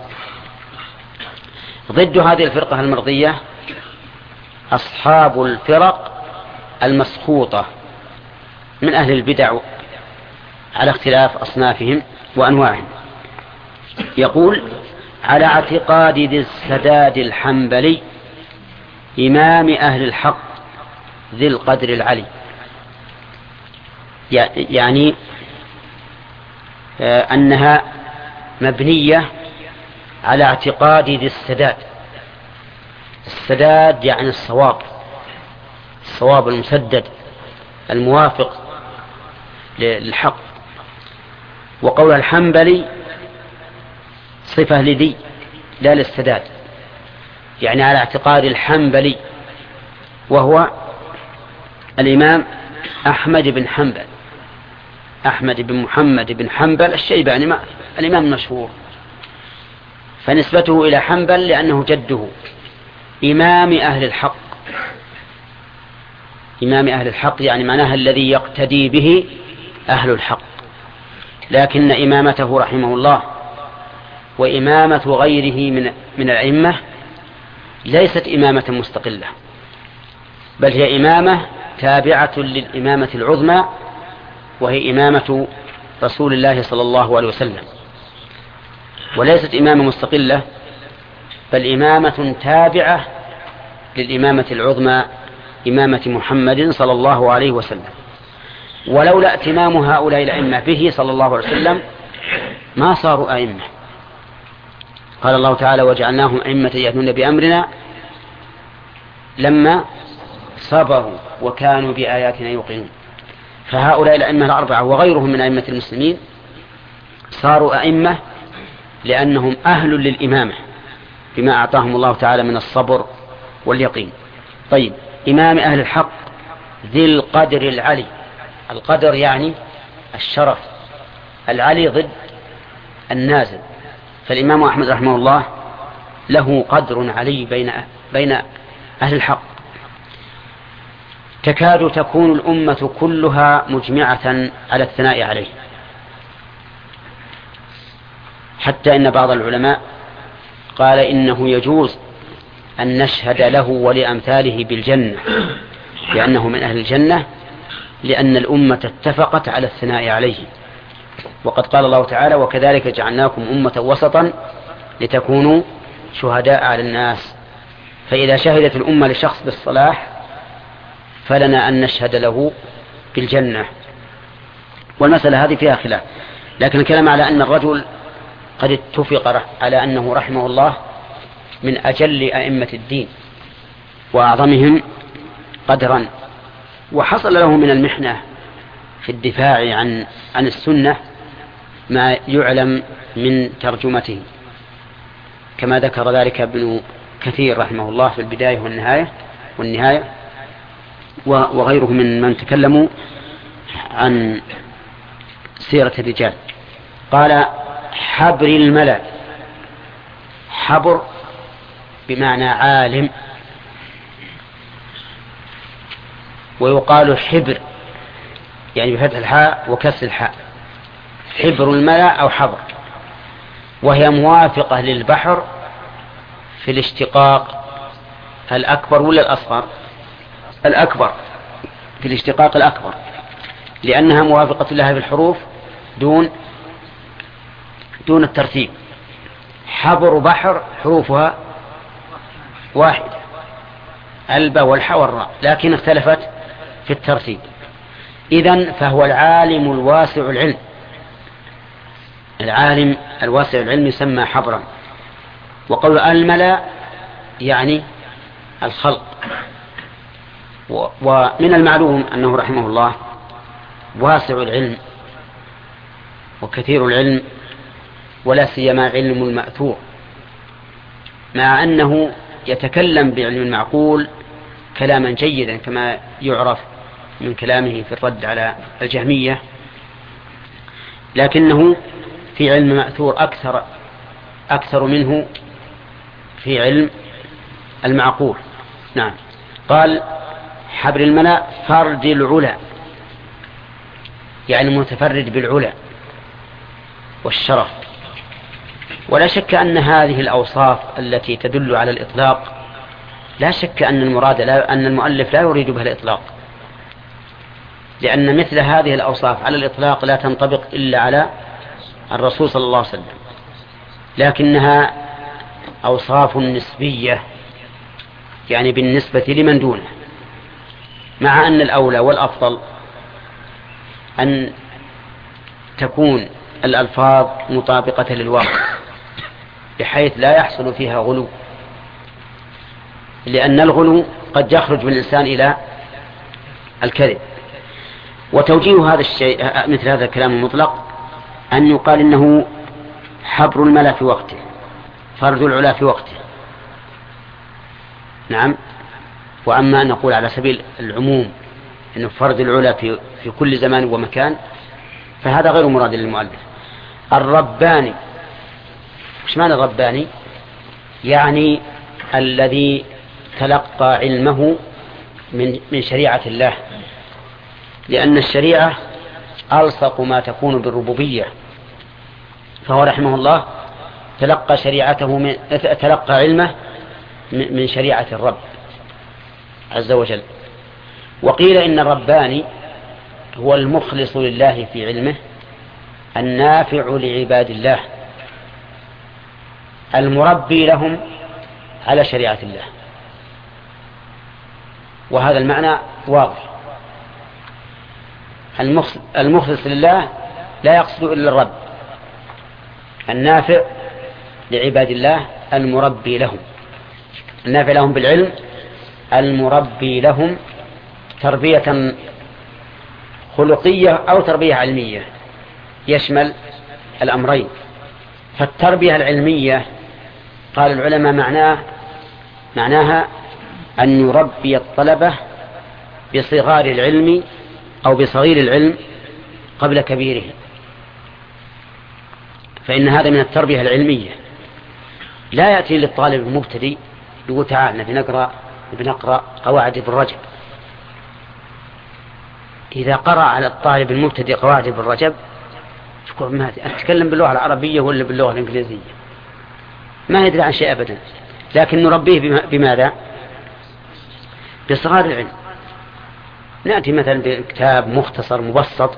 ضد هذه الفرقة المرضية أصحاب الفرق المسخوطة من أهل البدع على اختلاف أصنافهم وأنواعهم. يقول على اعتقاد ذي السداد الحنبلي إمام أهل الحق ذي القدر العلي. يعني أنها مبنية على اعتقاد ذي السداد. السداد يعني الصواب المسدد الموافق للحق. وقول الحنبلي صفة لذي لا للسداد، يعني على اعتقاد الحنبلي، وهو الإمام أحمد بن حنبل، أحمد بن محمد بن حنبل الشيباني الإمام المشهور، فنسبته إلى حنبل لأنه جده. إمام أهل الحق. إمام أهل الحق يعني معناها الذي يقتدي به أهل الحق. لكن إمامته رحمه الله وإمامة غيره من الأئمة ليست إمامة مستقلة، بل هي إمامة تابعة للإمامة العظمى، وهي إمامة رسول الله صلى الله عليه وسلم، وليست إمامة مستقلة بل إمامة تابعة للإمامة العظمى إمامة محمد صلى الله عليه وسلم. ولولا ائتمام هؤلاء الأئمة به صلى الله عليه وسلم ما صاروا أئمة. قال الله تعالى وجعلناهم أئمة يهدون بأمرنا لما صبروا وكانوا بآياتنا يوقنون. فهؤلاء الأئمة الأربعة وغيرهم من أئمة المسلمين صاروا أئمة لأنهم أهل للإمامة، بما أعطاهم الله تعالى من الصبر واليقين. طيب، إمام أهل الحق ذي القدر العلي. القدر يعني الشرف، العلي ضد النازل. فالإمام أحمد رحمه الله له قدر علي بين أهل الحق، تكاد تكون الأمة كلها مجمعة على الثناء عليه، حتى إن بعض العلماء قال إنه يجوز أن نشهد له ولأمثاله بالجنة، لأنه من أهل الجنة، لأن الأمة اتفقت على الثناء عليه. وقد قال الله تعالى: وكذلك جعلناكم أمة وسطا لتكونوا شهداء على الناس. فإذا شهدت الأمة لشخص بالصلاح فلنا أن نشهد له بالجنة. والمسألة هذه فيها خلاف، لكن الكلام على أن الرجل قد اتفق على أنه رحمه الله من أجل أئمة الدين وأعظمهم قدرا، وحصل له من المحنة في الدفاع عن السنة ما يعلم من ترجمته، كما ذكر ذلك ابن كثير رحمه الله في البداية والنهاية وغيره من تكلموا عن سيرة الرجال. قال: حبر الملأ. حبر بمعنى عالم، ويقال حبر يعني بفتح الحاء وكسر الحاء، حبر الملأ أو حبر، وهي موافقة للبحر في الاشتقاق الأكبر ولا الأصغر؟ الأكبر، في الاشتقاق الأكبر، لأنها موافقة لها في الحروف دون الترتيب. حبر بحر حروفها واحدة، الباء والحاء والراء، لكن اختلفت في الترتيب. إذن فهو العالم الواسع العلم. العالم الواسع العلم يسمى حبرا. وقول الملأ يعني الخلق. ومن المعلوم أنه رحمه الله واسع العلم وكثير العلم، ولا سيما علم المأثور، مع أنه يتكلم بعلم المعقول كلاما جيدا كما يعرف من كلامه في الرد على الجهمية، لكنه في علم مأثور أكثر منه في علم المعقول. نعم. قال: حبر الملأ فرد العلا، يعني متفرد بالعلا والشرف. ولا شك أن هذه الأوصاف التي تدل على الإطلاق، لا شك أن أن المؤلف لا يريد بها الإطلاق، لأن مثل هذه الأوصاف على الإطلاق لا تنطبق إلا على الرسول صلى الله عليه وسلم، لكنها أوصاف نسبية، يعني بالنسبة لمن دونه، مع أن الأولى والأفضل أن تكون الألفاظ مطابقة للواقع بحيث لا يحصل فيها غلو، لأن الغلو قد يخرج بالإنسان إلى الكذب. وتوجيه هذا الشيء مثل هذا الكلام المطلق أن يقال إنه حبر الملأ في وقته، فرد العلا في وقته. نعم. وأما أن نقول على سبيل العموم إنه فرد العلا في كل زمان ومكان، فهذا غير مراد للمؤلف. الرباني، مش معنى الرباني؟ يعني الذي تلقى علمه من شريعة الله، لأن الشريعة ألصق ما تكون بالربوبية، فهو رحمه الله تلقى علمه من شريعة الرب عز وجل. وقيل إن الرباني هو المخلص لله في علمه، النافع لعباد الله، المربي لهم على شريعة الله. وهذا المعنى واضح. المخلص لله لا يقصد إلا الرب، النافع لعباد الله، المربي لهم، النافع لهم بالعلم، المربي لهم تربية خلقية أو تربية علمية، يشمل الأمرين. فالتربية العلمية قال العلماء معناها أن يربي الطلبة بصغار العلم أو بصغير العلم قبل كبيره، فإن هذا من التربية العلمية. لا يأتي للطالب المبتدئ يقول تعال بنقرأ قواعد ابن رجب. إذا قرأ على الطالب المبتدئ قواعد ابن رجب يقول ما أتكلم باللغة العربية ولا باللغة الإنجليزية، ما يدري عن شيء أبدا. لكن نربيه بماذا؟ بصغار العلم. نأتي مثلا بكتاب مختصر مبسط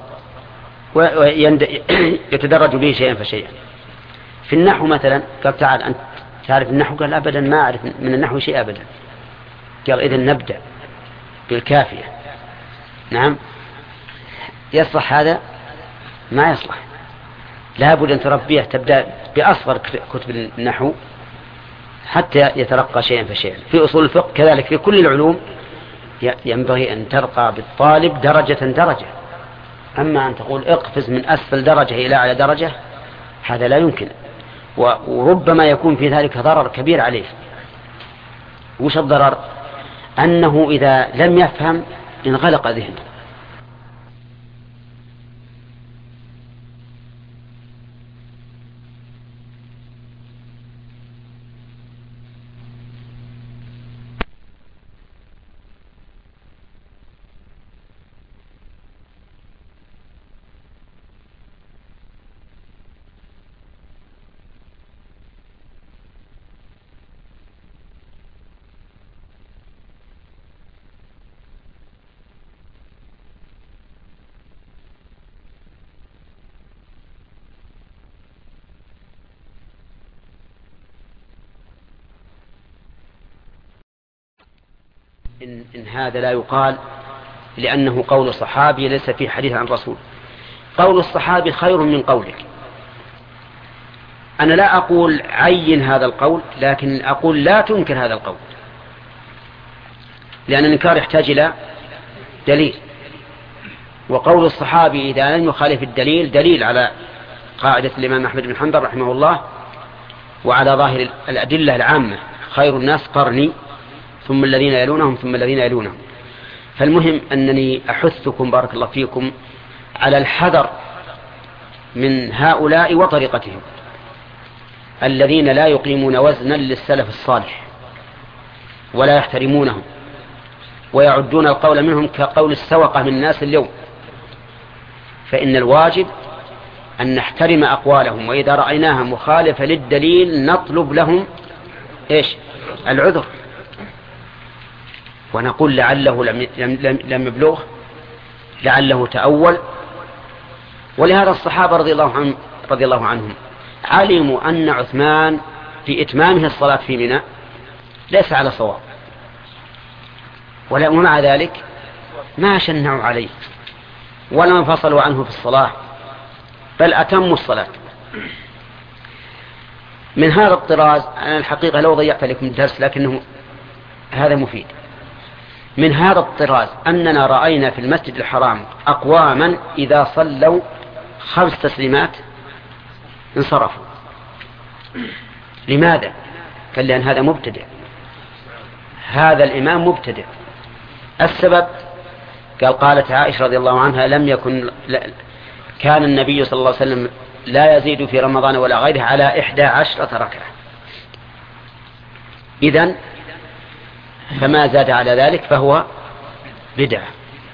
ويتدرج به شيئا فشيئا. في النحو مثلا قال تعال أنت تعرف النحو؟ قال أبدا ما أعرف من النحو شيء أبدا. قال إذن نبدأ بالكافية. نعم، يصلح هذا؟ ما يصلح. لا بد أن تربيه، تبدأ بأصغر كتب النحو حتى يترقى شيئا فشيئا. في أصول الفقه كذلك، في كل العلوم ينبغي أن ترقى بالطالب درجة. أما أن تقول اقفز من أسفل درجة إلى أعلى درجة، هذا لا يمكن، وربما يكون في ذلك ضرر كبير عليه. وش الضرر؟ أنه إذا لم يفهم انغلق ذهنه. إن هذا لا يقال، لأنه قول صحابي ليس في حديث عن رسول. قول الصحابي خير من قولك. أنا لا أقول عين هذا القول، لكن أقول لا تنكر هذا القول، لأن الإنكار يحتاج إلى دليل. وقول الصحابي إذا لم يخالف الدليل دليل على قاعدة الإمام أحمد بن حنبل رحمه الله، وعلى ظاهر الأدلة العامة: خير الناس قرني ثم الذين يلونهم ثم الذين يلونهم. فالمهم أنني أحثكم بارك الله فيكم على الحذر من هؤلاء وطريقتهم الذين لا يقيمون وزنا للسلف الصالح ولا يحترمونهم، ويعدون القول منهم كقول السوقة من الناس اليوم. فإن الواجب أن نحترم أقوالهم، وإذا رأيناها مخالفة للدليل نطلب لهم العذر، ونقول لعله لم يبلغ، لعله تأول. ولهذا الصحابة رضي الله عنهم علموا أن عثمان في إتمامه الصلاة في منى ليس على صواب، ومع ذلك ما شنعوا عليه ولا انفصلوا عنه في الصلاة، بل أتموا الصلاة. من هذا الطراز، أنا الحقيقة لو ضيعت لكم الدرس لكنه هذا مفيد. من هذا الطراز أننا رأينا في المسجد الحرام أقواما إذا صلوا 5 تسليمات انصرفوا. لماذا؟ قال لأن هذا مبتدع، هذا الإمام مبتدع. السبب قالت عائشة رضي الله عنها كان النبي صلى الله عليه وسلم لا يزيد في رمضان ولا غيره على 11 ركعة. إذن فما زاد على ذلك فهو بدعة.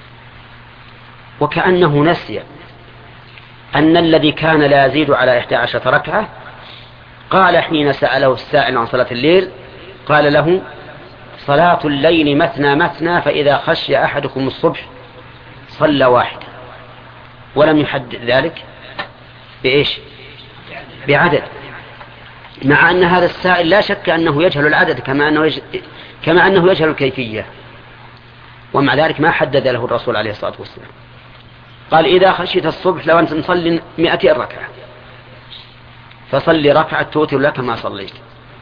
وكأنه نسي أن الذي كان لا يزيد على 11 ركعة قال حين سأله السائل عن صلاة الليل، قال له: صلاة الليل مثنى مثنى، فإذا خشي أحدكم الصبح صلى واحدة. ولم يحدد ذلك بعدد، مع أن هذا السائل لا شك أنه يجهل العدد كما أنه يجهل الكيفية، ومع ذلك ما حدد له الرسول عليه الصلاة والسلام. قال: إذا خشيت الصبح لو أنت تصلي 200 ركعة فصلي ركعة توتر لك ما صليت.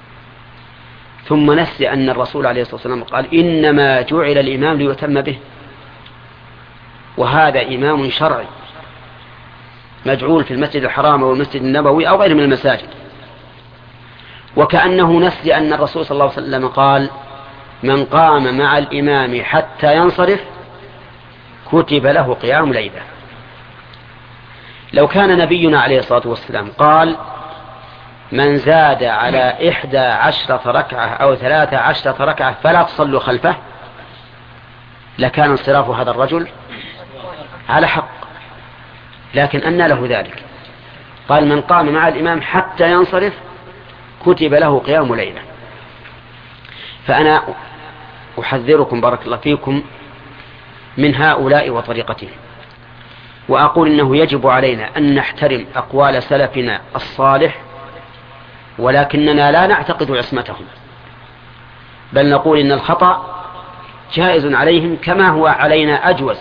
ثم نسي أن الرسول عليه الصلاة والسلام قال: إنما جعل الإمام ليتم به، وهذا إمام شرعي مجعول في المسجد الحرام والمسجد النبوي أو غيره من المساجد. وكأنه نسي أن الرسول صلى الله عليه وسلم قال: من قام مع الإمام حتى ينصرف كتب له قيام ليلة. لو كان نبينا عليه الصلاة والسلام قال: من زاد على 11 ركعة أو 13 ركعة فلا تصلوا خلفه، لكان انصراف هذا الرجل على حق، لكن أن له ذلك؟ قال: من قام مع الإمام حتى ينصرف كتب له قيام ليلة. فأنا أحذركم بارك الله فيكم من هؤلاء وطريقتهم، وأقول إنه يجب علينا أن نحترم أقوال سلفنا الصالح، ولكننا لا نعتقد عصمتهم، بل نقول إن الخطأ جائز عليهم كما هو علينا أجوز.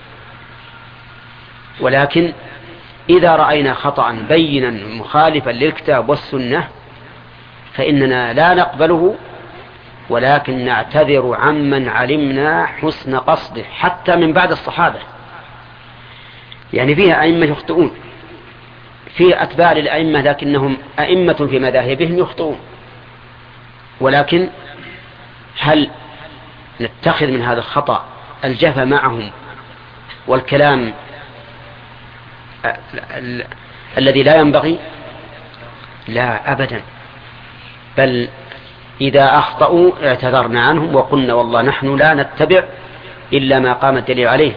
ولكن إذا رأينا خطأ بينا مخالفا للكتاب والسنة فإننا لا نقبله، ولكن نعتذر عمن علمنا حسن قصده حتى من بعد الصحابة. يعني فيها أئمة يخطئون، في أتباع الأئمة لكنهم أئمة في مذاهبهم يخطئون، ولكن هل نتخذ من هذا الخطأ الجفا معهم والكلام الذي لا ينبغي؟ لا أبدا، بل إذا أخطأوا اعتذرنا عنهم وقلنا والله نحن لا نتبع إلا ما قام الدليل عليه.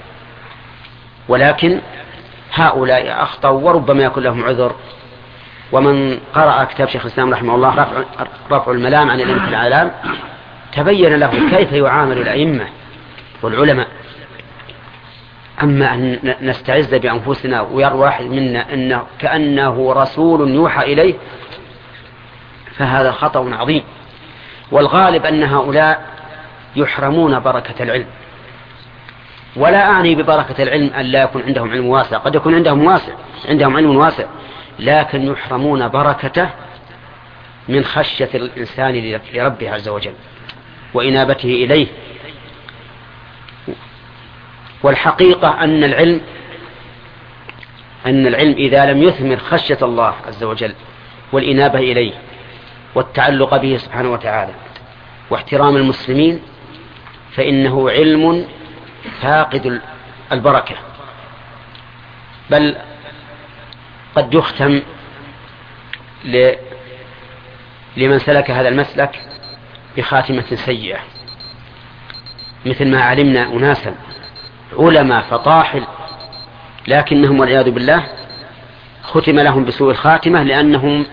ولكن هؤلاء أخطأوا وربما يكون لهم عذر. ومن قرأ كتاب شيخ الإسلام رحمه الله رفع الملام عن الأئمة الأعلام تبين له كيف يعامل الأئمة والعلماء. أما أن نستعز بأنفسنا ويرى واحد منا أنه كأنه رسول يوحى إليه فهذا خطأ عظيم. والغالب أن هؤلاء يحرمون بركة العلم، ولا أعني ببركة العلم أن لا يكون عندهم علم واسع، قد يكون عندهم علم واسع، لكن يحرمون بركته من خشية الإنسان لربه عز وجل وإنابته إليه. والحقيقة أن العلم إذا لم يثمر خشية الله عز وجل والإنابة إليه والتعلق به سبحانه وتعالى واحترام المسلمين فإنه علم فاقد البركة، بل قد يختم لمن سلك هذا المسلك بخاتمة سيئة، مثل ما علمنا أناسا علماء فطاحل لكنهم والعياذ بالله ختم لهم بسوء الخاتمة لأنهم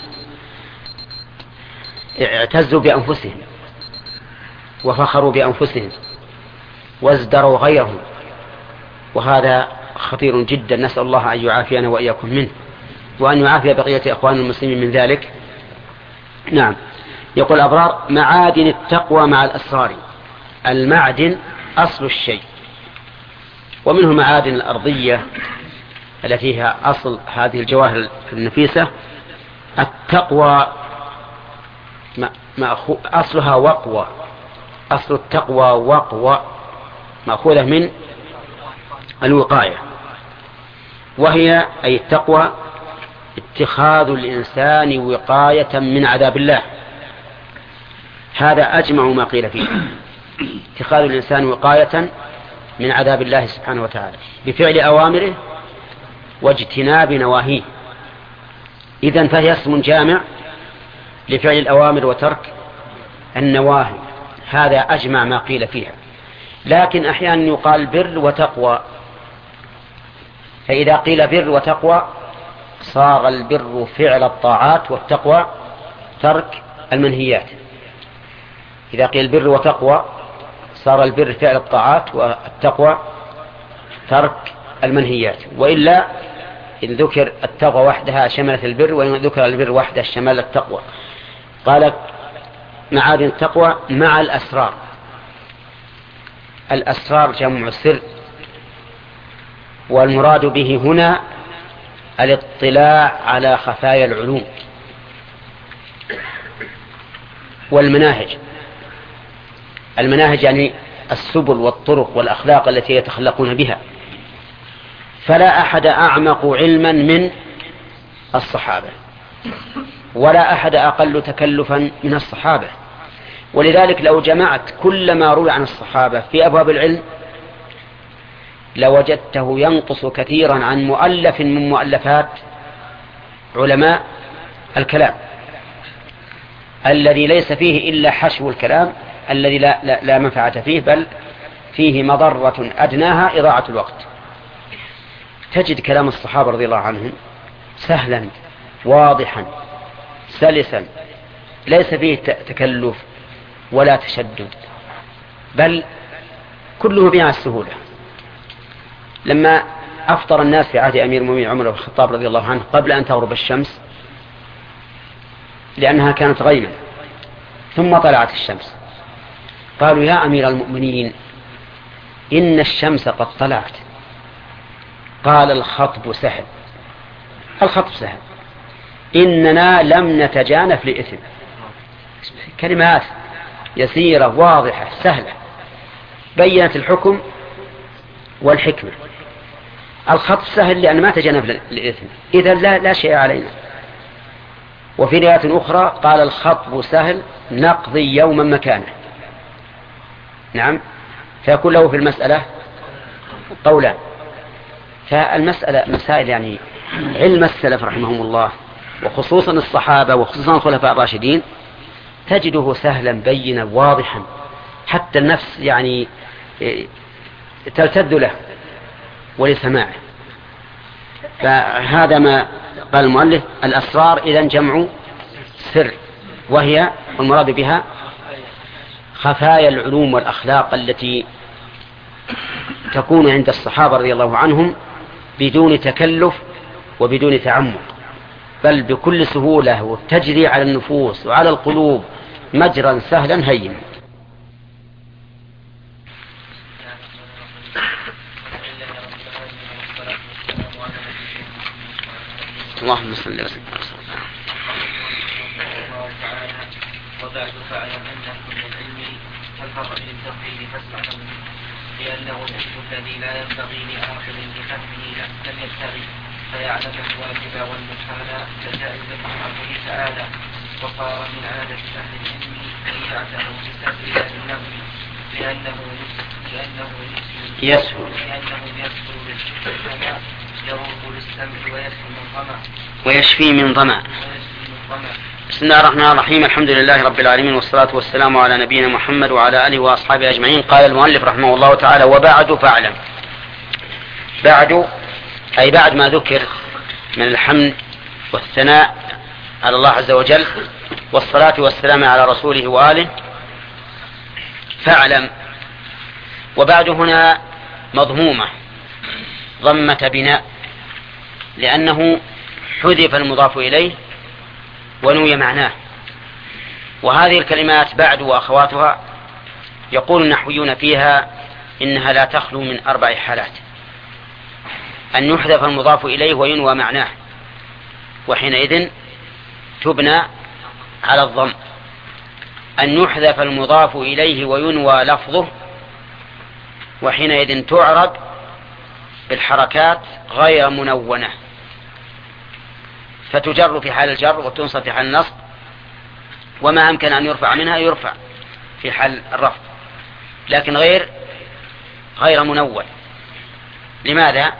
اعتزوا بأنفسهم وفخروا بأنفسهم وازدروا غيرهم، وهذا خطير جدا. نسأل الله أن يعافينا وإياكم منه وأن يعافي بقية أخوان المسلمين من ذلك. نعم. يقول أبرار: معادن التقوى مع الأسرار. المعدن أصل الشيء، ومنه معادن الأرضية التي هي أصل هذه الجواهر النفيسة. التقوى أصلها وقوى، أصل التقوى وقوى مأخوذة من الوقاية، وهي أي التقوى اتخاذ الإنسان وقاية من عذاب الله. هذا أجمع ما قيل فيه، اتخاذ الإنسان وقاية من عذاب الله سبحانه وتعالى بفعل أوامره واجتناب نواهيه. إذن فهي اسم جامع لفعل الأوامر وترك النواهي. هذا أجمع ما قيل فيها. لكن أحيانا يقال بر وتقوى، فإذا قيل بر وتقوى صار البر فعل الطاعات والتقوى ترك المنهيات. إذا قيل بر وتقوى صار البر فعل الطاعات والتقوى ترك المنهيات. وإلا إن ذكر التقوى وحدها شملت البر، وإن ذكر البر وحده شمل التقوى. قال: معادن التقوى مع الأسرار. الأسرار جمع سر، والمراد به هنا الاطلاع على خفايا العلوم والمناهج. المناهج يعني السبل والطرق والأخلاق التي يتخلقون بها. فلا أحد أعمق علما من الصحابة، ولا أحد أقل تكلفا من الصحابة. ولذلك لو جمعت كل ما روي عن الصحابة في أبواب العلم لوجدته ينقص كثيرا عن مؤلف من مؤلفات علماء الكلام، الذي ليس فيه إلا حشو الكلام الذي لا منفعة فيه، بل فيه مضرة أدناها إضاعة الوقت. تجد كلام الصحابة رضي الله عنهم سهلا واضحا سلسا، ليس فيه تكلف ولا تشدد، بل كله بها السهولة. لما أفطر الناس في عهد أمير المؤمنين عمر بن الخطاب رضي الله عنه قبل أن تغرب الشمس، لأنها كانت غيما، ثم طلعت الشمس، قالوا يا أمير المؤمنين إن الشمس قد طلعت. قال الخطب سهل، الخطب سهل، إننا لم نتجانف لإثم. كلمات يسيرة واضحة سهلة بينت الحكم والحكمة. الخطب سهل لأن ما تجانف لإثم، إذا لا شيء علينا. وفي رواية أخرى قال الخطب سهل نقضي يوما مكانه. نعم، فيكون له في المسألة قولان. فالمسألة مسائل يعني علم السلف رحمهم الله، وخصوصا الصحابة وخصوصا الخلفاء الراشدين، تجده سهلا بينا واضحا حتى النفس يعني تلتذ له ولسماعه. فهذا ما قال المؤلف الأسرار إذن جمع سر، وهي المراد بها خفايا العلوم والأخلاق التي تكون عند الصحابة رضي الله عنهم بدون تكلف وبدون تعمق، بل بكل سهولة، وتجري على النفوس وعلى القلوب مجرا سهلا هينا. اللهم صل وسلم. وبعد فاعلم أن كل العلم كالفرع للتوحيد فاسمع، لأنه العلم الذي لا ينبغي لآخر بفهمه لم يبتغي، فيعلم الواجب والمحال كجائز بحقه تعالى. وصار من عادة أهل العلم أن يعتنوا بسبب النظم لأنه يسهل بالسمع، يروق للسمع ويشفي من ظمأ. بسم الله الرحمن الرحيم، الحمد لله رب العالمين، والصلاة والسلام على نبينا محمد وعلى آله وأصحابه أجمعين. قال المؤلف رحمه الله تعالى: وبعد فاعلم. بعد أي بعد ما ذكر من الحمد والثناء على الله عز وجل والصلاة والسلام على رسوله وآله، فاعلم. وبعد هنا مضمومة ضمة بناء، لأنه حذف المضاف إليه ونوي معناه. وهذه الكلمات بعد وأخواتها يقول النحويون فيها إنها لا تخلو من 4 حالات: أن يحذف المضاف إليه وينوى معناه، وحينئذ تبنى على الضم. أن يحذف المضاف إليه وينوى لفظه، وحينئذ تعرب بالحركات غير منونة، فتجر في حال الجر وتنصب في حال النصب، وما أمكن أن يرفع منها يرفع في حال الرفع، لكن غير منون. لماذا؟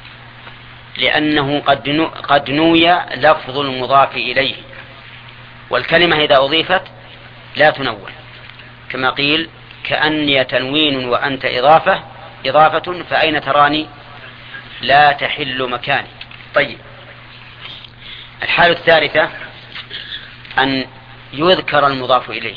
لأنه قد نوي لفظ المضاف إليه، والكلمة إذا أضيفت لا تنون، كما قيل: كأني تنوين وأنت إضافة فأين تراني لا تحل مكاني. طيب، الحالة الثالثة أن يذكر المضاف إليه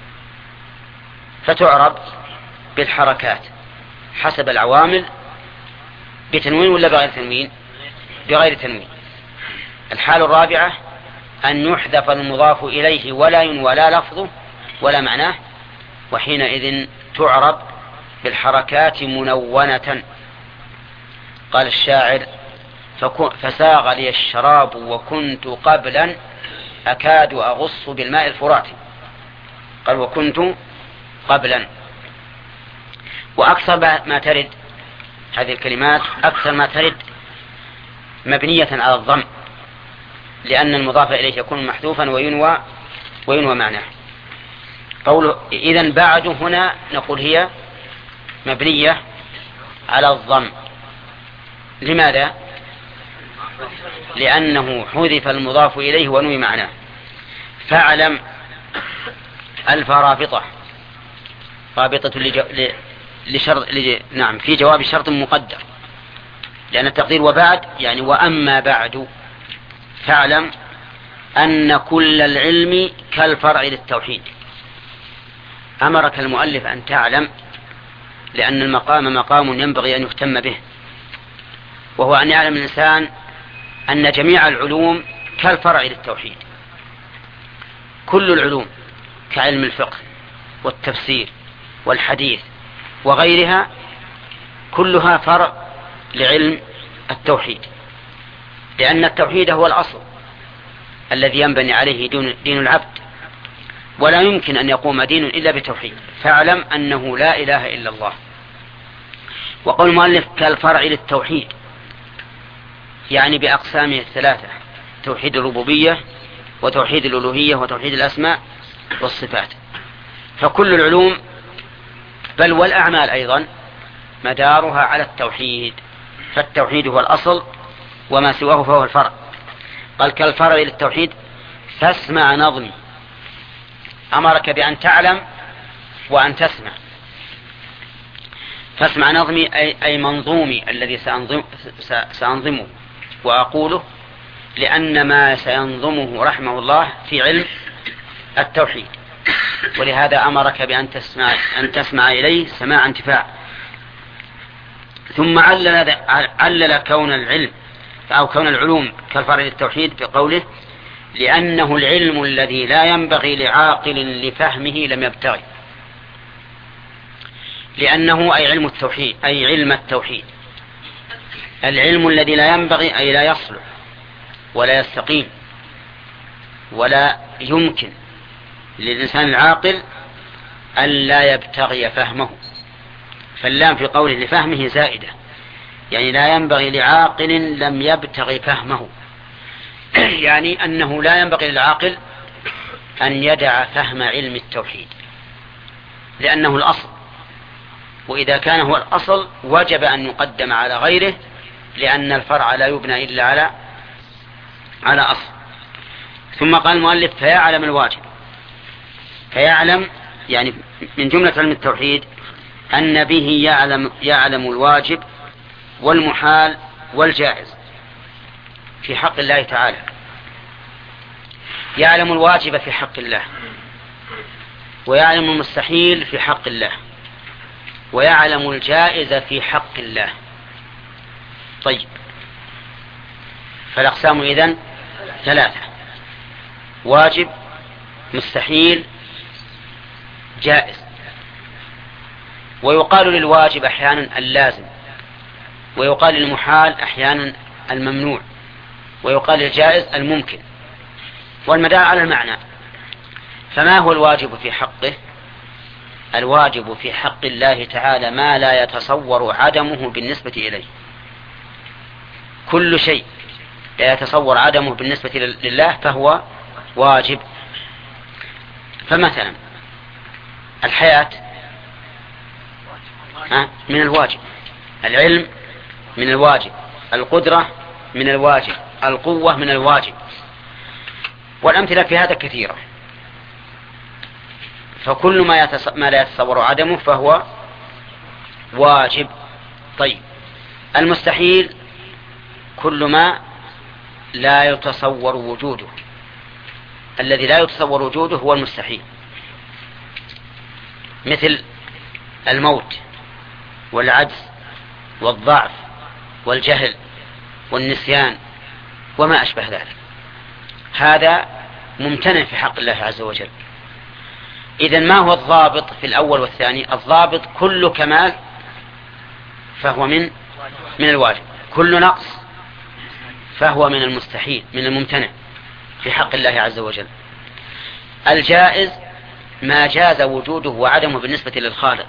فتعرب بالحركات حسب العوامل، بتنوين ولا بغير تنوين؟ بغير تنوين. الحالة الرابعة أن يحذف المضاف إليه ولا ينوى لا لفظه ولا معناه، وحينئذ تعرب بالحركات منونة. قال الشاعر: فساغ لي الشراب وكنت قبلا أكاد أغص بالماء الفرات. قال وكنت قبلا. وأكثر ما ترد هذه الكلمات، أكثر ما ترد مبنية على الضم، لأن المضاف إليه يكون محذوفا وينوى معناه. قوله إذن بعد هنا نقول هي مبنية على الضم. لماذا؟ لأنه حذف المضاف إليه ونوي معناه. فاعلم ألف رابطة لشرط نعم في جواب شرط مقدر، لأن التقدير وبعد يعني وأما بعد فاعلم أن كل العلم كالفرع للتوحيد. أمرك المؤلف أن تعلم لأن المقام مقام ينبغي أن يهتم به، وهو أن يعلم الإنسان أن جميع العلوم كالفرع للتوحيد. كل العلوم كعلم الفقه والتفسير والحديث وغيرها كلها فرع لعلم التوحيد، لأن التوحيد هو الأصل الذي ينبني عليه دين العبد، ولا يمكن أن يقوم دين إلا بتوحيد. فاعلم أنه لا إله إلا الله. وقول المؤلف كالفرع للتوحيد يعني بأقسامه الثلاثة: توحيد الربوبية وتوحيد الألوهية وتوحيد الأسماء والصفات. فكل العلوم بل والأعمال أيضا مدارها على التوحيد، فالتوحيد هو الأصل وما سواه فهو الفرع. قال كالفرع للتوحيد فاسمع نظمي. أمرك بأن تعلم وأن تسمع. فاسمع نظمي أي منظومي الذي سأنظمه وأقوله، لأن ما سينظمه رحمه الله في علم التوحيد، ولهذا أمرك بأن تسمع إليه سماع انتفاع. ثم علل كون العلم أو كون العلوم كالفرع للتوحيد بقوله لأنه العلم الذي لا ينبغي لعاقل لفهمه لم يبتغي. لأنه أي علم التوحيد أي علم التوحيد، العلم الذي لا ينبغي أي لا يصلح ولا يستقيم ولا يمكن للإنسان العاقل أن لا يبتغي فهمه. فاللام في قوله لفهمه زائدة، يعني لا ينبغي لعاقل لم يبتغي فهمه، يعني أنه لا ينبغي للعاقل أن يدع فهم علم التوحيد، لأنه الأصل، وإذا كان هو الأصل وجب أن يقدم على غيره، لأن الفرع لا يبنى إلا على أصل. ثم قال المؤلف فيعلم الواجب. فيعلم يعني من جملة علم التوحيد أن به يعلم الواجب والمحال والجائز في حق الله تعالى. يعلم الواجب في حق الله، ويعلم المستحيل في حق الله، ويعلم الجائز في حق الله. طيب، فالأقسام إذن ثلاثة: واجب، مستحيل، جائز. ويقال للواجب أحيانا اللازم، ويقال للمحال أحيانا الممنوع، ويقال للجائز الممكن، والمدار على المعنى. فما هو الواجب في حقه؟ الواجب في حق الله تعالى ما لا يتصور عدمه بالنسبة إليه. كل شيء لا يتصور عدمه بالنسبة لله فهو واجب. فمثلا الحياة من الواجب، العلم من الواجب، القدرة من الواجب، القوة من الواجب، والأمثلة في هذا كثيرة. فكل ما لا يتصور عدمه فهو واجب. طيب، المستحيل كل ما لا يتصور وجوده. الذي لا يتصور وجوده هو المستحيل، مثل الموت والعجز والضعف والجهل والنسيان وما أشبه ذلك. هذا ممتنع في حق الله عز وجل. إذن ما هو الضابط في الأول والثاني؟ الضابط كل كمال فهو من الواجب، كل نقص فهو من المستحيل من الممتنع في حق الله عز وجل. الجائز ما جاز وجوده وعدمه بالنسبة للخالق،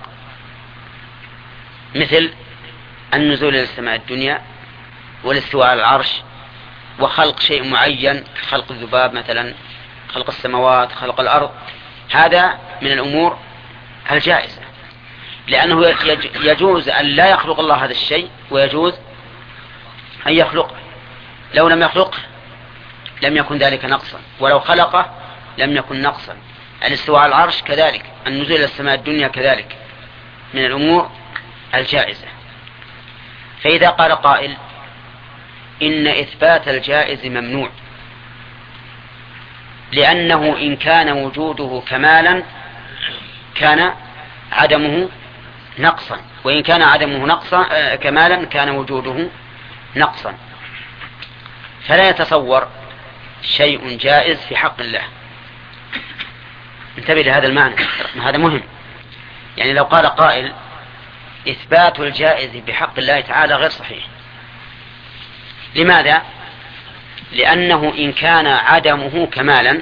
مثل النزول إلى السماء الدنيا والاستواء على العرش وخلق شيء معين كخلق الذباب مثلا، خلق السماوات، خلق الأرض، هذا من الأمور الجائزة، لأنه يجوز أن لا يخلق الله هذا الشيء ويجوز أن يخلقه. لو لم يخلقه لم يكن ذلك نقصا، ولو خلقه لم يكن نقصا. الاستواء على العرش كذلك، النزول إلى السماء الدنيا كذلك من الأمور الجائزة. فإذا قال قائل إن إثبات الجائز ممنوع، لأنه إن كان وجوده كمالا كان عدمه نقصا، وإن كان عدمه نقصا كمالا كان وجوده نقصا، فلا يتصور شيء جائز في حق الله. انتبه لهذا المعنى، هذا مهم. يعني لو قال قائل إثبات الجائز بحق الله تعالى غير صحيح، لماذا؟ لأنه إن كان عدمه كمالا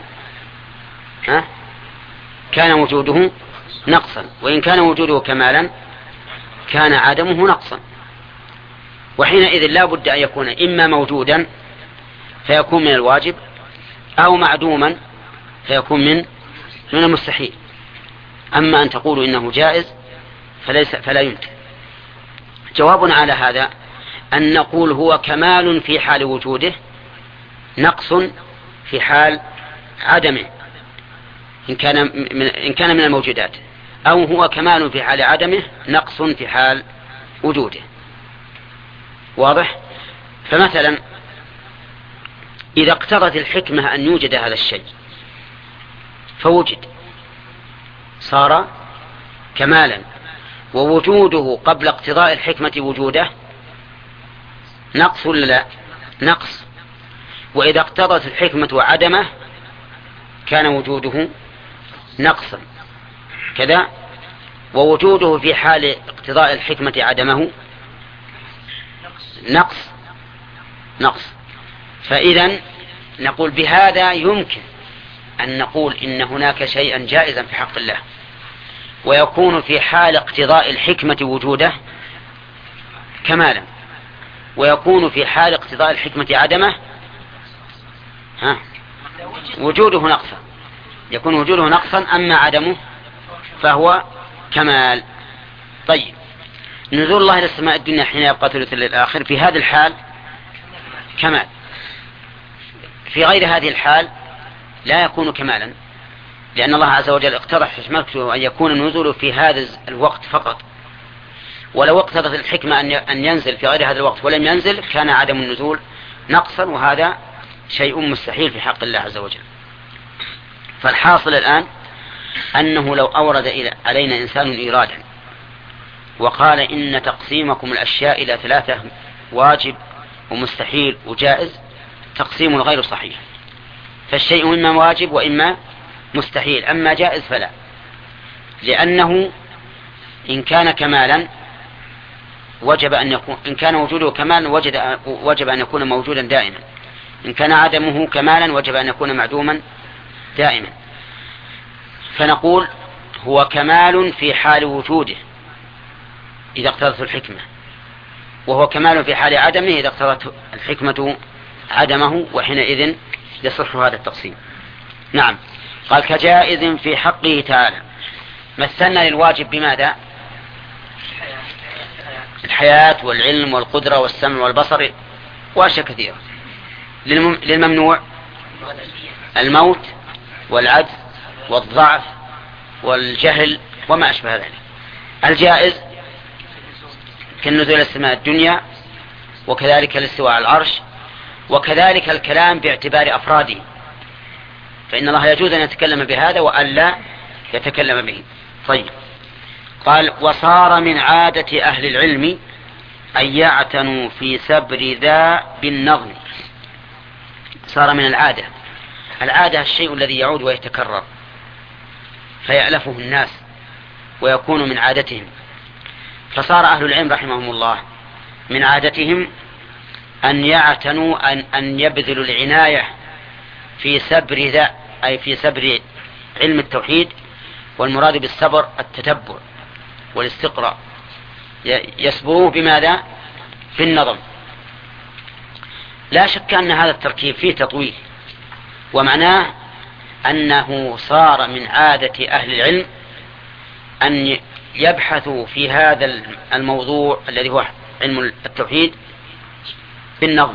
كان وجوده نقصا، وإن كان وجوده كمالا كان عدمه نقصا، وحينئذ لا بد أن يكون إما موجودا فيكون من الواجب، أو معدوما فيكون من المستحيل. أما أن تقولوا إنه جائز فلا يمكن. جوابنا على هذا أن نقول هو كمال في حال وجوده، نقص في حال عدمه إن كان من الموجودات، أو هو كمال في حال عدمه، نقص في حال وجوده. واضح؟ فمثلا إذا اقتضت الحكمة أن يوجد هذا الشيء فوجد، صار كمالا، ووجوده قبل اقتضاء الحكمة وجوده نقص ولا لا؟ نقص. وإذا اقتضت الحكمة عدمه كان وجوده نقصا كذا، ووجوده في حال اقتضاء الحكمة عدمه نقص. فإذا نقول بهذا يمكن أن نقول إن هناك شيئا جائزا في حق الله، ويكون في حال اقتضاء الحكمة وجوده كمالا، ويكون في حال اقتضاء الحكمة عدمه وجوده نقصا، يكون وجوده نقصا، أما عدمه فهو كمال. طيب، نزول الله إلى السماء الدنيا حين يبقى ثلث الليل الآخر في هذه الحال كمال، في غير هذه الحال لا يكون كمالا، لأن الله عز وجل اقترح حكمته أن يكون النزول في هذا الوقت فقط، ولو اقتضت الحكمة أن ينزل في غير هذا الوقت ولم ينزل كان عدم النزول نقصا، وهذا شيء مستحيل في حق الله عز وجل. فالحاصل الآن أنه لو أورد علينا إنسان إيرادا وقال إن تقسيمكم الأشياء إلى 3 واجب ومستحيل وجائز، تقسيم غير صحيح، فالشيء إما واجب وإما مستحيل، أما جائز فلا، لأنه إن كان كمالا وجب أن يكون، إن كان وجوده كمالا وجب أن يكون موجودا دائما، إن كان عدمه كمالا وجب أن يكون معدوما دائما. فنقول هو كمال في حال وجوده إذا اقتضت الحكمة، وهو كمال في حال عدمه إذا اقتضت الحكمة عدمه، وحينئذ يصح هذا التقسيم. نعم. قال كجائز في حقه تعالى. مثلنا للواجب بماذا؟ الحياة والعلم والقدرة والسمع والبصر وأشياء كثيرة. للممنوع الموت والعجز والضعف والجهل وما أشبه ذلك. الجائز كالنزول إلى السماء الدنيا، وكذلك الاستواء على العرش، وكذلك الكلام باعتبار أفراده، فإن الله يجوز أن يتكلم بهذا وألا يتكلم به. طيب، قال وصار من عادة أهل العلم أن يعتنوا في سبر ذا بالنظم. صار من العادة. العادة الشيء الذي يعود ويتكرر فيألفه الناس ويكون من عادتهم، فصار أهل العلم رحمهم الله من عادتهم أن يعتنوا أن يبذلوا العناية في سبر ذا، أي في سبر علم التوحيد، والمراد بالسبر التتبع والاستقراء، يسبروه بماذا؟ في النظم. لا شك أن هذا التركيب فيه تطويل، ومعناه أنه صار من عادة أهل العلم أن يبحثوا في هذا الموضوع الذي هو علم التوحيد بالنظم.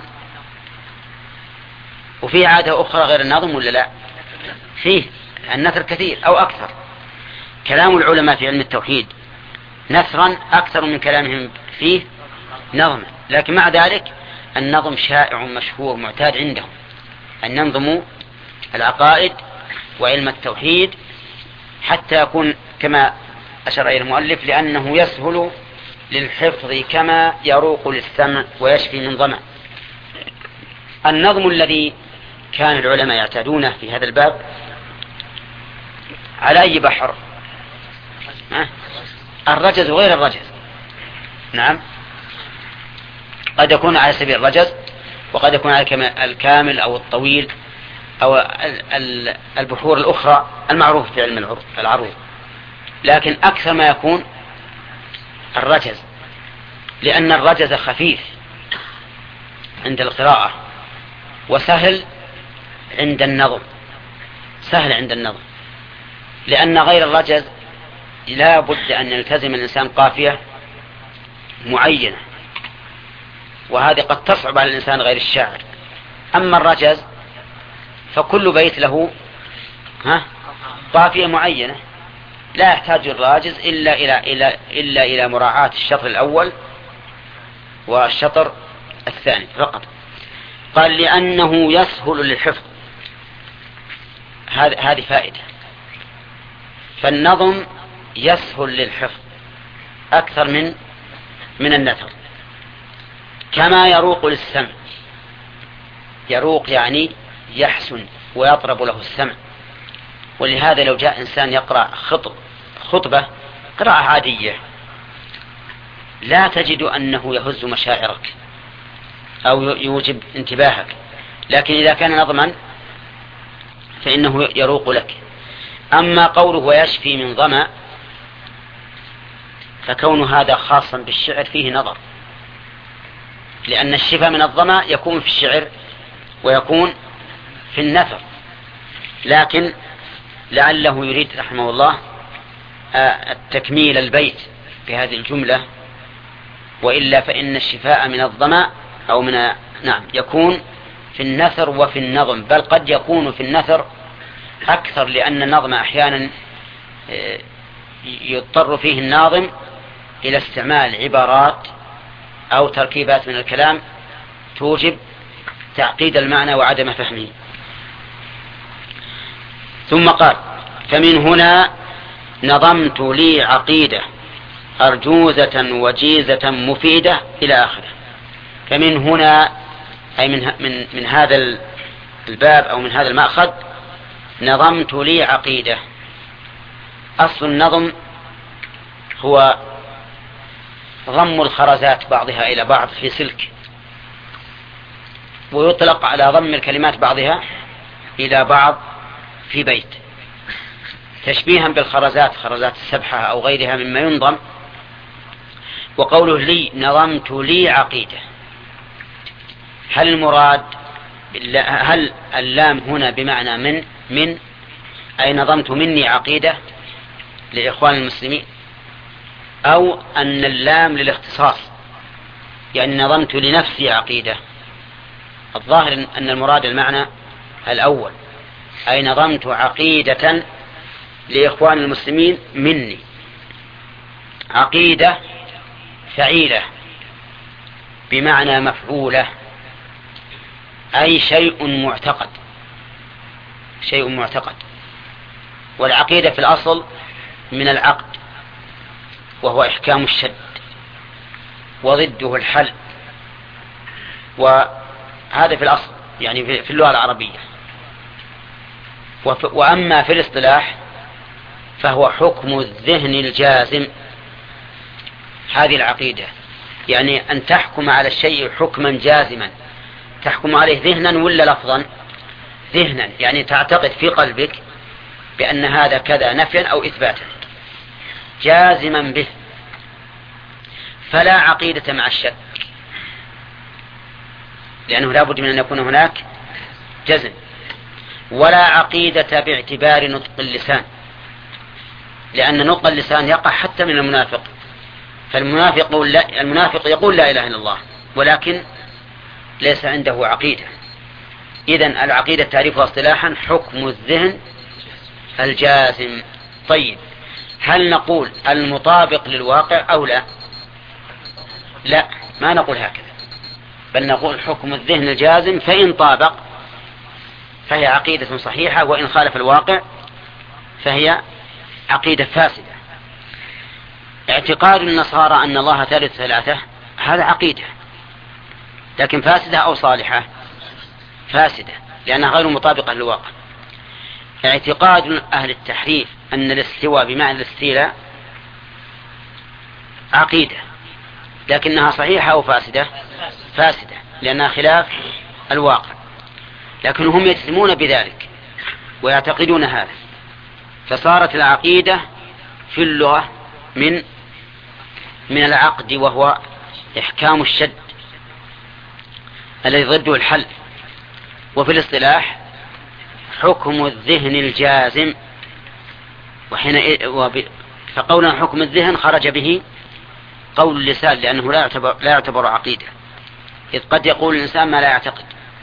وفيه عادة أخرى غير النظم ولا لا؟ فيه النثر كثير أو أكثر. كلام العلماء في علم التوحيد نثرا أكثر من كلامهم فيه نظما، لكن مع ذلك النظم شائع مشهور معتاد عندهم أن ينظموا العقائد وعلم التوحيد حتى يكون كما أشار إليه المؤلف لأنه يسهل للحفظ كما يروق للسمع ويشفي من ظمأ. النظم الذي كان العلماء يعتادونه في هذا الباب على أي بحر؟ الرجز وغير الرجز. نعم، قد يكون على سبيل الرجز وقد يكون على الكامل أو الطويل أو البحور الأخرى المعروفة في علم العروض، لكن أكثر ما يكون الرجز، لأن الرجز خفيف عند القراءة وسهل عند النظم. سهل عند النظم، لأن غير الرجز لا بد أن يلتزم الإنسان قافية معينة، وهذه قد تصعب على الإنسان غير الشاعر. أما الرجز فكل بيت له قافية معينة، لا يحتاج الراجز إلا إلى مراعاة الشطر الأول والشطر الثاني فقط. قال لأنه يسهل للحفظ، هذه فائدة. فالنظم يسهل للحفظ أكثر من النثر، كما يروق للسمع. يروق يعني يحسن ويطرب له السمع. ولهذا لو جاء إنسان يقرأ خطبة قراءة عادية لا تجد أنه يهز مشاعرك أو يوجب انتباهك، لكن إذا كان نظما فإنه يروق لك. أما قوله ويشفي من ظمأ فكون هذا خاصا بالشعر فيه نظر، لأن الشفاء من الظمأ يكون في الشعر ويكون في النثر، لكن لعله يريد رحمه الله التكميل البيت في هذه الجملة، وإلا فإن الشفاء من الظمأ أو يكون في النثر وفي النظم، بل قد يكون في النثر أكثر، لأن النظم أحيانا يضطر فيه الناظم إلى استعمال عبارات أو تركيبات من الكلام توجب تعقيد المعنى وعدم فهمه. ثم قال فمن هنا نظمت لي عقيدة أرجوزة وجيزة مفيدة إلى آخره. فمن هنا أي من هذا الباب أو من هذا المأخذ نظمت لي عقيدة. أصل النظم هو ضم الخرزات بعضها إلى بعض في سلك، ويطلق على ضم الكلمات بعضها إلى بعض في بيت، تشبيها بالخرزات، خرزات السبحة أو غيرها مما ينظم. وقوله لي نظمت لي عقيدة، هل المراد هل اللام هنا بمعنى من أي نظمت مني عقيدة لإخوان المسلمين، أو أن اللام للاختصاص يعني نظمت لنفسي عقيدة؟ الظاهر أن المراد المعنى الأول، أي نظمت عقيدة لإخوان المسلمين مني. عقيدة فعيلة بمعنى مفعولة، أي شيء معتقد، شيء معتقد. والعقيدة في الأصل من العقد، وهو إحكام الشد، وضده الحل، وهذا في الأصل يعني في اللغة العربية. وأما في الاصطلاح فهو حكم الذهن الجازم. هذه العقيدة يعني أن تحكم على الشيء حكما جازما، تحكم عليه ذهنا ولا لفظا؟ ذهنا، يعني تعتقد في قلبك بأن هذا كذا نفيا أو إثباتا جازما به، فلا عقيدة مع الشك. لأنه لا بد من أن يكون هناك جزم. ولا عقيدة باعتبار نطق اللسان، لأن نطق اللسان يقع حتى من المنافق. المنافق يقول لا إله إلا الله ولكن ليس عنده عقيدة. إذن العقيدة تعريفها اصطلاحا حكم الذهن الجازم. طيب، هل نقول المطابق للواقع أو لا؟ لا، ما نقول هكذا، بل نقول حكم الذهن الجازم، فإن طابق فهي عقيدة صحيحة، وإن خالف الواقع فهي عقيدة فاسدة. اعتقاد النصارى أن الله ثالث ثلاثة هذا عقيدة، لكن فاسدة أو صالحة؟ فاسدة، لأنها غير مطابقة للواقع. اعتقاد أهل التحريف أن الاستواء بمعنى الاستيلاء عقيدة، لكنها صحيحة أو فاسدة؟ فاسدة، لأنها خلاف الواقع، لكن هم يجزمون بذلك ويعتقدون هذا، فصارت العقيدة في اللغة من العقد، وهو إحكام الشد الذي ضده الحل. وفي الاصطلاح حكم الذهن الجازم، فقولنا حكم الذهن خرج به قول اللسان، لأنه لا يعتبر عقيدة، إذ قد يقول الإنسان ما لا يعتقد.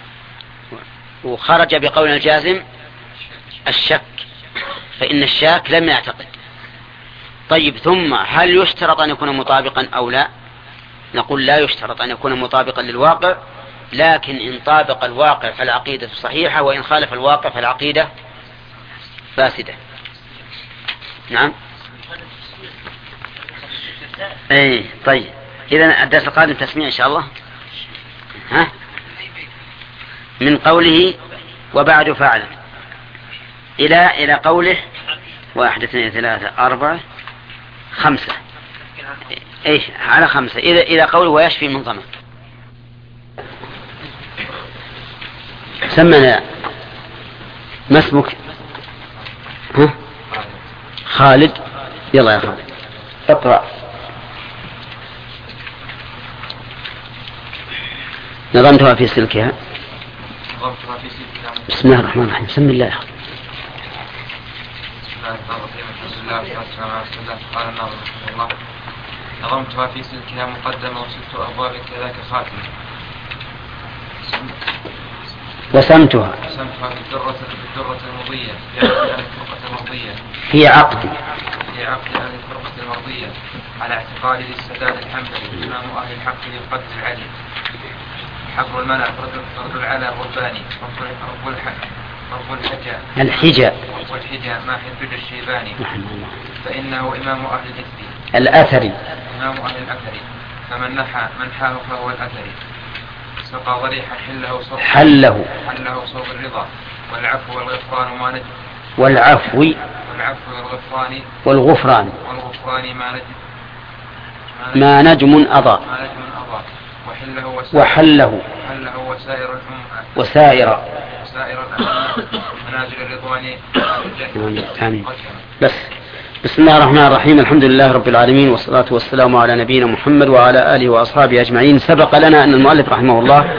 وخرج بقول الجازم الشك، فإن الشاك لم يعتقد. طيب، ثم هل يشترط أن يكون مطابقا أو لا؟ نقول لا يشترط أن يكون مطابقا للواقع، لكن إن طابق الواقع فالعقيدة صحيحة، وإن خالف الواقع فالعقيدة فاسدة. نعم. اي طيب، إذن الدرس القادم تسميع إن شاء الله. ها؟ من قوله وبعد فعلا إلى قوله 1 2 3 4 5. ايش على 5 إلى قوله ويشفي من ظمأ. سمنا. ما اسمك؟ ها؟ خالد. يلا يا خالد اقرأ. نظمتها في سلكها. بسم الله الرحمن الرحيم. بسم الله. قال الناظم رحمه الله: نظمتها في سلكها مقدمة وست أبواب كذاك خاتمة. وسمتها في الدرة المضية في عقد أهل الفرقة المرضية. هي عقد أهل الفرقة المرضية على اعتقاد للسداد الحنبلي إمام أهل الحق للقدس العلي حبر المنع فرد العلا الرباني رب الحجة ما حفظ الشيباني، فإنه إمام أهل الأثري فمن منحاه فهو الأثري. سقى ضريحا حله صوب الرضا والعفو والغفران ما نجم والغفران ما نجم أضاء وحله وسائر منازل الرضوان. بسم الله الرحمن الرحيم. الحمد لله رب العالمين، والصلاة والسلام على نبينا محمد وعلى آله وأصحابه أجمعين. سبق لنا أن المؤلف رحمه الله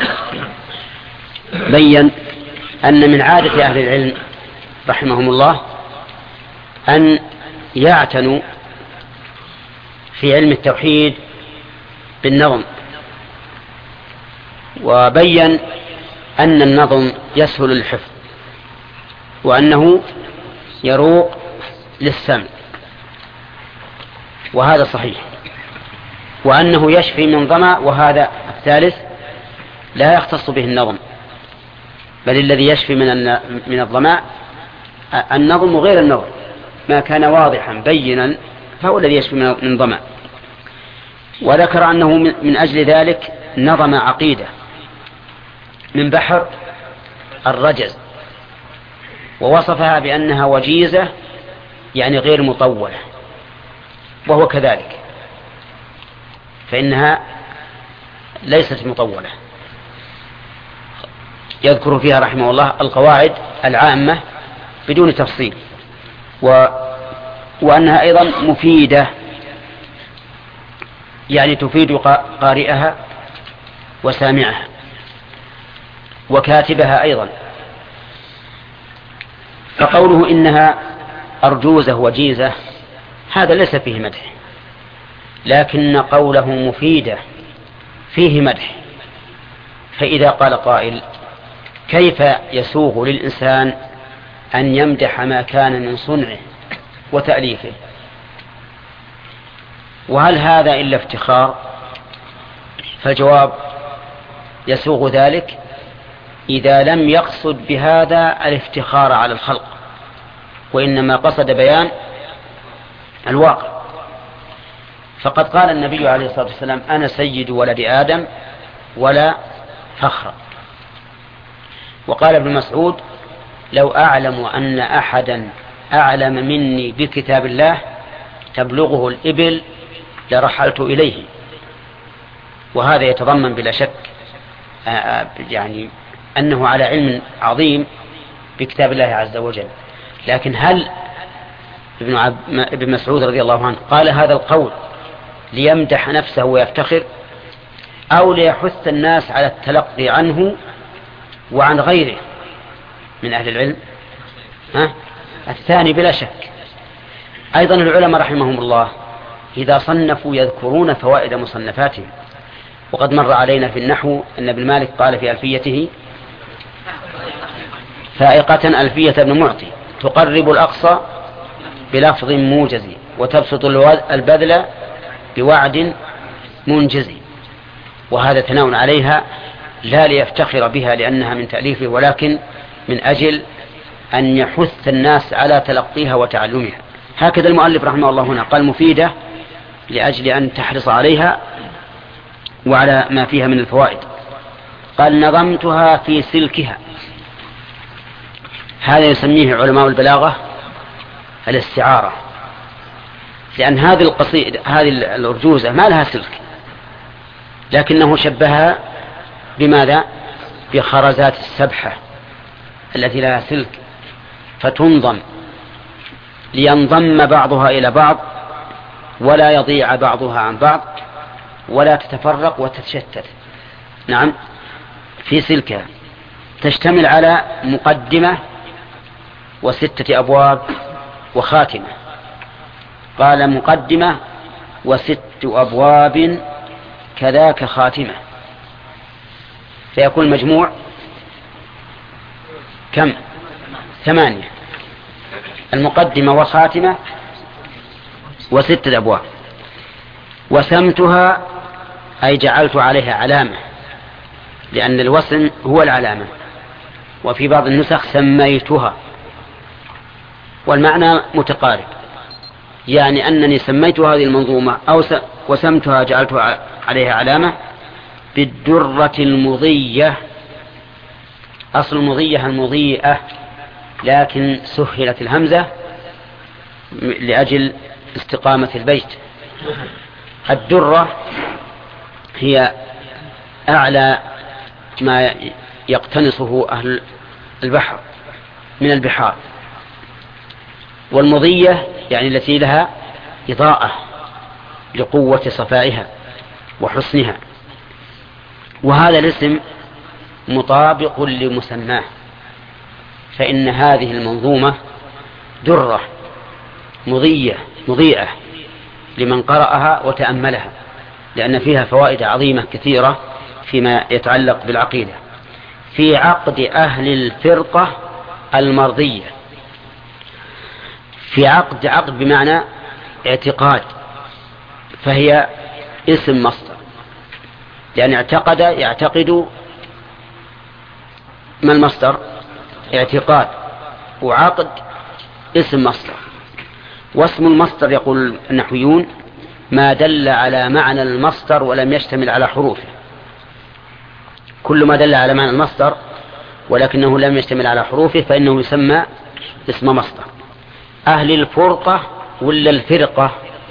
بين أن من عادة أهل العلم رحمهم الله أن يعتنوا في علم التوحيد بالنظم، وبين أن النظم يسهل الحفظ، وأنه يروق للسمع، وهذا صحيح، وأنه يشفي من ظمأ، وهذا الثالث لا يختص به النظم، بل الذي يشفي من الظمأ النظم غير النظم، ما كان واضحا بينا فهو الذي يشفي من ظمأ. وذكر أنه من أجل ذلك نظم عقيدة من بحر الرجز، ووصفها بأنها وجيزة، يعني غير مطولة، وهو كذلك، فإنها ليست مطولة. يذكر فيها رحمه الله القواعد العامة بدون تفصيل، وأنها أيضا مفيدة، يعني تفيد قارئها وسامعها. وكاتبها أيضا. فقوله إنها أرجوزة وجيزة هذا ليس فيه مدح، لكن قوله مفيدة فيه مدح. فإذا قال قائل كيف يسوغ للإنسان أن يمدح ما كان من صنعه وتأليفه، وهل هذا إلا افتخار؟ فالجواب يسوغ ذلك إذا لم يقصد بهذا الافتخار على الخلق، وإنما قصد بيان الواقع. فقد قال النبي عليه الصلاة والسلام أنا سيد ولد آدم ولا فخر. وقال ابن مسعود لو أعلم أن أحدا أعلم مني بكتاب الله تبلغه الإبل لرحلت إليه. وهذا يتضمن بلا شك يعني أنه على علم عظيم بكتاب الله عز وجل. لكن هل ابن مسعود رضي الله عنه قال هذا القول ليمدح نفسه ويفتخر، أو ليحث الناس على التلقي عنه وعن غيره من أهل العلم؟ الثاني بلا شك. أيضا العلماء رحمهم الله إذا صنفوا يذكرون فوائد مصنفاتهم، وقد مر علينا في النحو أن ابن مالك قال في ألفيته فائقة ألفية ابن معطي تقرب الأقصى بلفظ موجز وتبسط البذل بوعد منجز. وهذا ثناء عليها لا ليفتخر بها لأنها من تأليفه، ولكن من أجل أن يحث الناس على تلقيها وتعلمها. هكذا المؤلف رحمه الله هنا قال مفيدة لأجل أن تحرص عليها وعلى ما فيها من الفوائد. قال نظمتها في سلكها، هذا يسميه علماء البلاغة الاستعارة، لأن هذه القصيدة هذه الأرجوزة ما لها سلك، لكنه شبهها بماذا؟ بخرزات السبحة التي لها سلك، فتنظم لينضم بعضها إلى بعض ولا يضيع بعضها عن بعض ولا تتفرق وتتشتت. نعم، في سلكها تشتمل على مقدمة وستة أبواب وخاتمة. قال مقدمة وست أبواب كذاك خاتمة، فيكون مجموع كم؟ 8. المقدمة وخاتمة وستة أبواب. وسمتها أي جعلت عليها علامة، لأن الوسم هو العلامة. وفي بعض النسخ سميتها، والمعنى متقارب، يعني أنني سميت هذه المنظومة أو وسمتها جعلت عليها علامة بالدرة المضية. أصل المضية المضيئة، لكن سهلت الهمزة لأجل استقامة البيت. الدرة هي أعلى ما يقتنصه أهل البحر من البحار، والمضية يعني التي لها إضاءة لقوة صفائها وحسنها. وهذا الاسم مطابق لمسماه، فإن هذه المنظومة درة مضيئة لمن قرأها وتأملها، لأن فيها فوائد عظيمة كثيرة فيما يتعلق بالعقيدة. في عقد أهل الفرقة المرضية. في عقد بمعنى اعتقاد، فهي اسم مصدر، يعني اعتقد يعتقد. ما المصدر؟ اعتقاد. وعقد اسم مصدر. واسم المصدر يقول النحويون ما دل على معنى المصدر ولم يشتمل على حروفه. كل ما دل على معنى المصدر ولكنه لم يشتمل على حروفه فإنه يسمى اسم مصدر. أهل الفرقة ولا الفرقة؟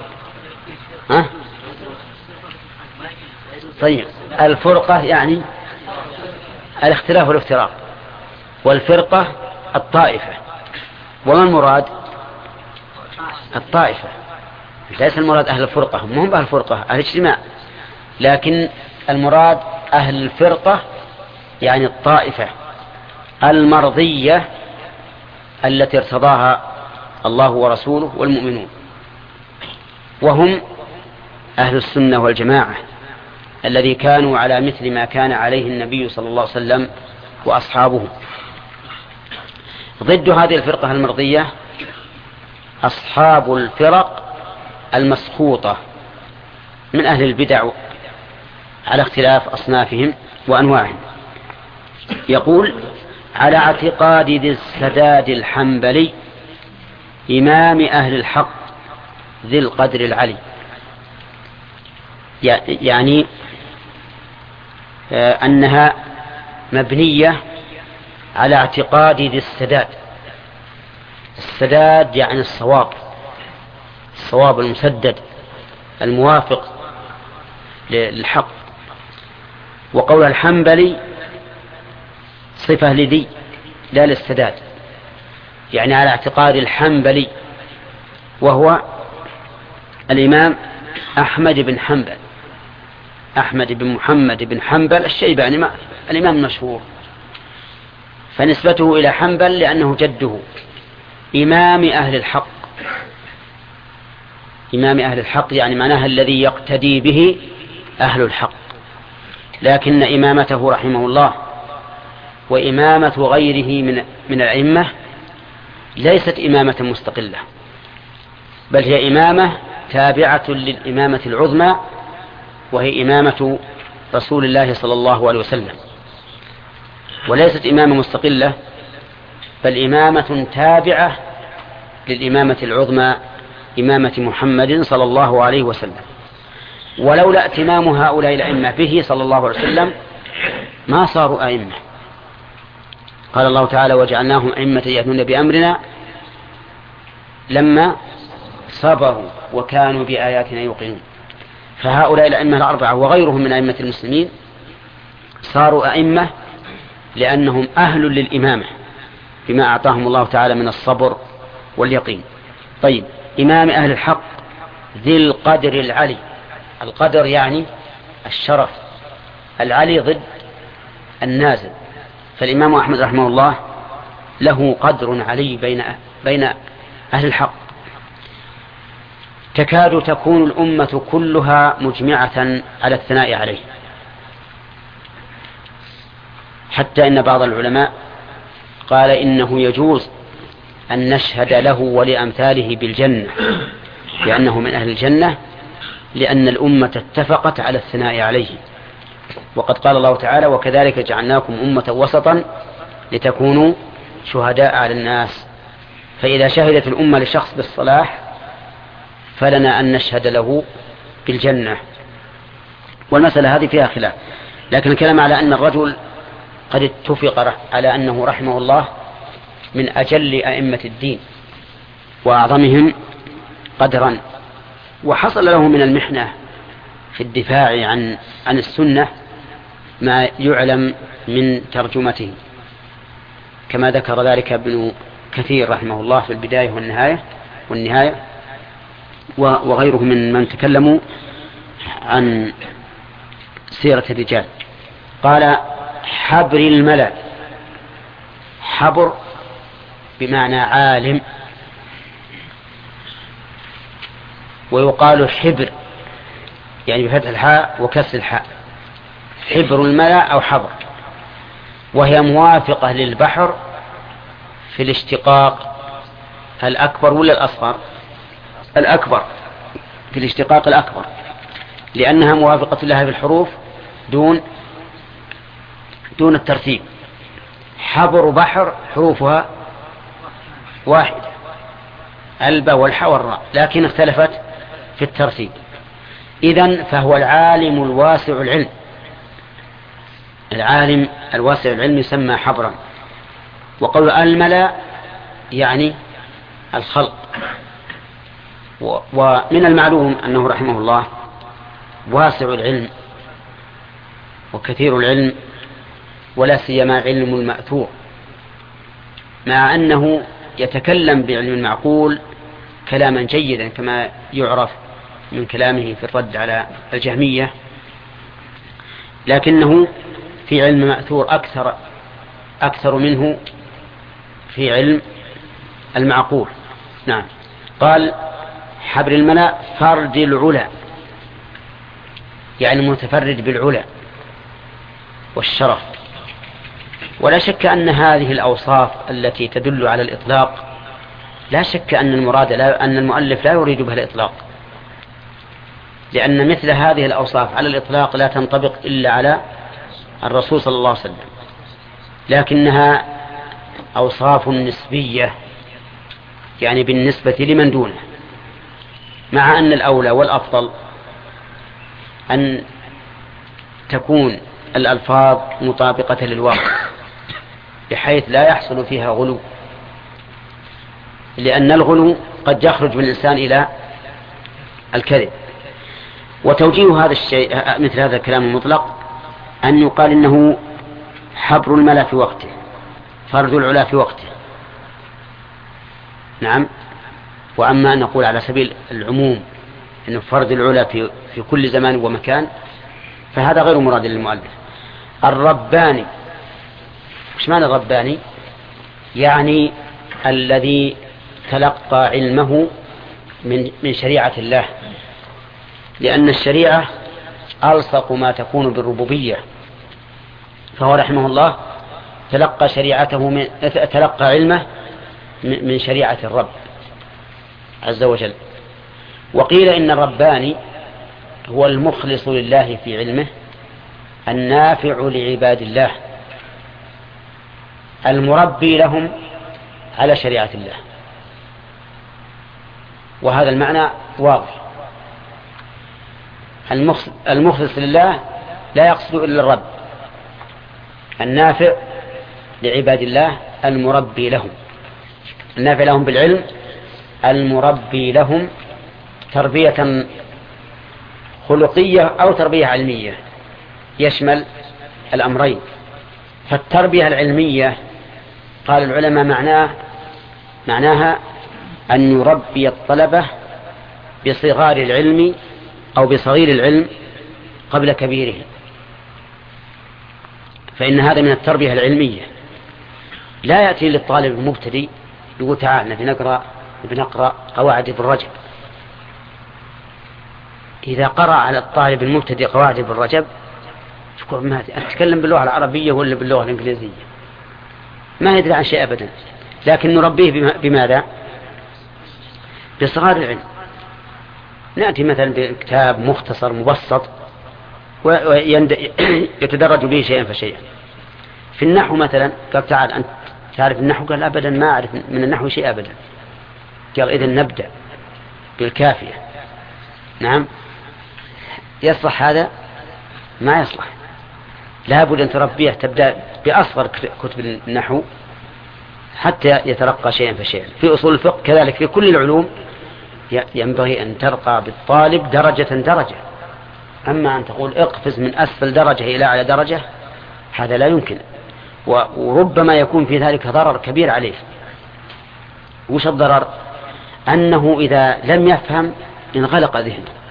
طيب، الفرقة يعني الاختلاف والافتراق، والفرقة الطائفة. وما المراد؟ الطائفة. ليس المراد أهل الفرقة، هم أهل الفرقة، أهل الاجتماع، لكن المراد أهل الفرقة يعني الطائفة المرضية التي ارتضاها الله ورسوله والمؤمنون، وهم أهل السنة والجماعة الذي كانوا على مثل ما كان عليه النبي صلى الله عليه وسلم وأصحابه. ضد هذه الفرقة المرضية أصحاب الفرق المسخوطة من أهل البدع على اختلاف أصنافهم وأنواعهم. يقول: على اعتقاد ذي السداد الحنبلي إمام أهل الحق ذي القدر العلي. يعني أنها مبنية على اعتقاد ذي السداد. السداد يعني الصواب المسدد الموافق للحق. وقول الحنبلي صفة لذي لا للسداد، يعني على اعتقاد الحنبلي، وهو الإمام أحمد بن حنبل، أحمد بن محمد بن حنبل الشيباني الإمام المشهور، فنسبته إلى حنبل لأنه جده. إمام أهل الحق، إمام أهل الحق يعني معناها الذي يقتدي به أهل الحق. لكن إمامته رحمه الله وإمامة غيره من الأئمة ليست إمامة مستقلة، بل هي إمامة تابعة للإمامة العظمى، وهي إمامة رسول الله صلى الله عليه وسلم، وليست إمامة مستقلة بل إمامة تابعة للإمامة العظمى إمامة محمد صلى الله عليه وسلم. ولولا ائتمام هؤلاء الأئمة به صلى الله عليه وسلم ما صاروا أئمة. قال الله تعالى: وجعلناهم أئمة يهدون بأمرنا لما صبروا وكانوا بآياتنا يوقنون. فهؤلاء الأئمة الأربعة وغيرهم من أئمة المسلمين صاروا أئمة لأنهم أهل للإمامة بما أعطاهم الله تعالى من الصبر واليقين. طيب، إمام أهل الحق ذي القدر العلي. القدر يعني الشرف، العلي ضد النازل. فالإمام أحمد رحمه الله له قدر علي بين أهل الحق، تكاد تكون الأمة كلها مجمعة على الثناء عليه، حتى إن بعض العلماء قال إنه يجوز أن نشهد له ولأمثاله بالجنة، لأنه من أهل الجنة، لأن الأمة اتفقت على الثناء عليه. وقد قال الله تعالى: وكذلك جعلناكم أمة وسطا لتكونوا شهداء على الناس. فإذا شهدت الأمة لشخص بالصلاح فلنا أن نشهد له بالجنة. والمسألة هذه فيها خلاف، لكن الكلام على أن الرجل قد اتفق على أنه رحمه الله من أجل أئمة الدين وأعظمهم قدرا، وحصل له من المحنة في الدفاع عن السنة ما يعلم من ترجمته، كما ذكر ذلك ابن كثير رحمه الله في البداية والنهاية وغيره من تكلموا عن سيرة الرجال. قال: حبر الملأ. حبر بمعنى عالم، ويقال حبر يعني بفتح الحاء وكسر الحاء. حبر الملأ أو حبر، وهي موافقة للبحر في الاشتقاق الأكبر ولا الأصغر؟ الأكبر، في الاشتقاق الأكبر، لأنها موافقة لها في الحروف دون الترتيب. حبر بحر حروفها واحدة، الباء والحاء والراء، لكن اختلفت في الترتيب. إذن فهو العالم الواسع العلم، العالم الواسع العلم يسمى حبرا. وقول الملأ يعني الخلق. ومن المعلوم أنه رحمه الله واسع العلم وكثير العلم، ولا سيما علم المأثور، مع أنه يتكلم بعلم المعقول كلاما جيدا كما يعرف من كلامه في الرد على الجهمية، لكنه في علم مأثور أكثر منه في علم المعقول. نعم. قال حبر الملأ فرد العلا، يعني متفرد بالعلا والشرف. ولا شك أن هذه الأوصاف التي تدل على الإطلاق لا شك أن المؤلف لا يريد بها الإطلاق، لأن مثل هذه الأوصاف على الإطلاق لا تنطبق إلا على الرسول صلى الله عليه وسلم، لكنها أوصاف نسبية، يعني بالنسبة لمن دونه، مع أن الأولى والأفضل أن تكون الألفاظ مطابقة للواقع بحيث لا يحصل فيها غلو، لأن الغلو قد يخرج بالإنسان إلى الكذب. وتوجيه هذا الشيء مثل هذا الكلام المطلق أن يقال إنه حبر الملا في وقته، فرد العلا في وقته. نعم. وأما أن نقول على سبيل العموم أنه فرد العلا في كل زمان ومكان فهذا غير مراد للمؤلف. الرباني، وش معنى الرباني؟ يعني الذي تلقى علمه من شريعة الله، لأن الشريعة ألصق ما تكون بالربوبية، فهو رحمه الله تلقى علمه من شريعة الرب عز وجل. وقيل إن الرباني هو المخلص لله في علمه، النافع لعباد الله، المربي لهم على شريعة الله. وهذا المعنى واضح. المخلص لله لا يقصد إلا الرب، النافع لعباد الله، المربي لهم، النافع لهم بالعلم، المربي لهم تربية خلقية أو تربية علمية، يشمل الأمرين. فالتربية العلمية قال العلماء معناها أن يربي الطلبة بصغار العلم أو بصغير العلم قبل كبيره، فإن هذا من التربية العلمية. لا يأتي للطالب المبتدئ يقول تعال بنقرأ قواعد ابن رجب. إذا قرأ على الطالب المبتدئ قواعد ابن رجب يقول ما أتكلم باللغة العربية ولا باللغة الإنجليزية، ما يدري عن شيء أبدا. لكن نربيه بماذا؟ بصغار العلم. نأتي مثلا بكتاب مختصر مبسط ويتدرج به شيئا فشيئا. في النحو مثلا قال تعال أنت تعرف النحو؟ قال أبدا ما أعرف من النحو شيء أبدا. قال إذن نبدأ بالكافية. نعم. يصلح هذا؟ ما يصلح. لابد أن تربيه، تبدأ بأصغر كتب النحو حتى يترقى شيئا فشيئا. في أصول الفقه كذلك، في كل العلوم ينبغي أن ترقى بالطالب درجة. أما أن تقول اقفز من أسفل درجة إلى أعلى درجة هذا لا يمكن، وربما يكون في ذلك ضرر كبير عليه. وش الضرر؟ أنه إذا لم يفهم انغلق ذهنه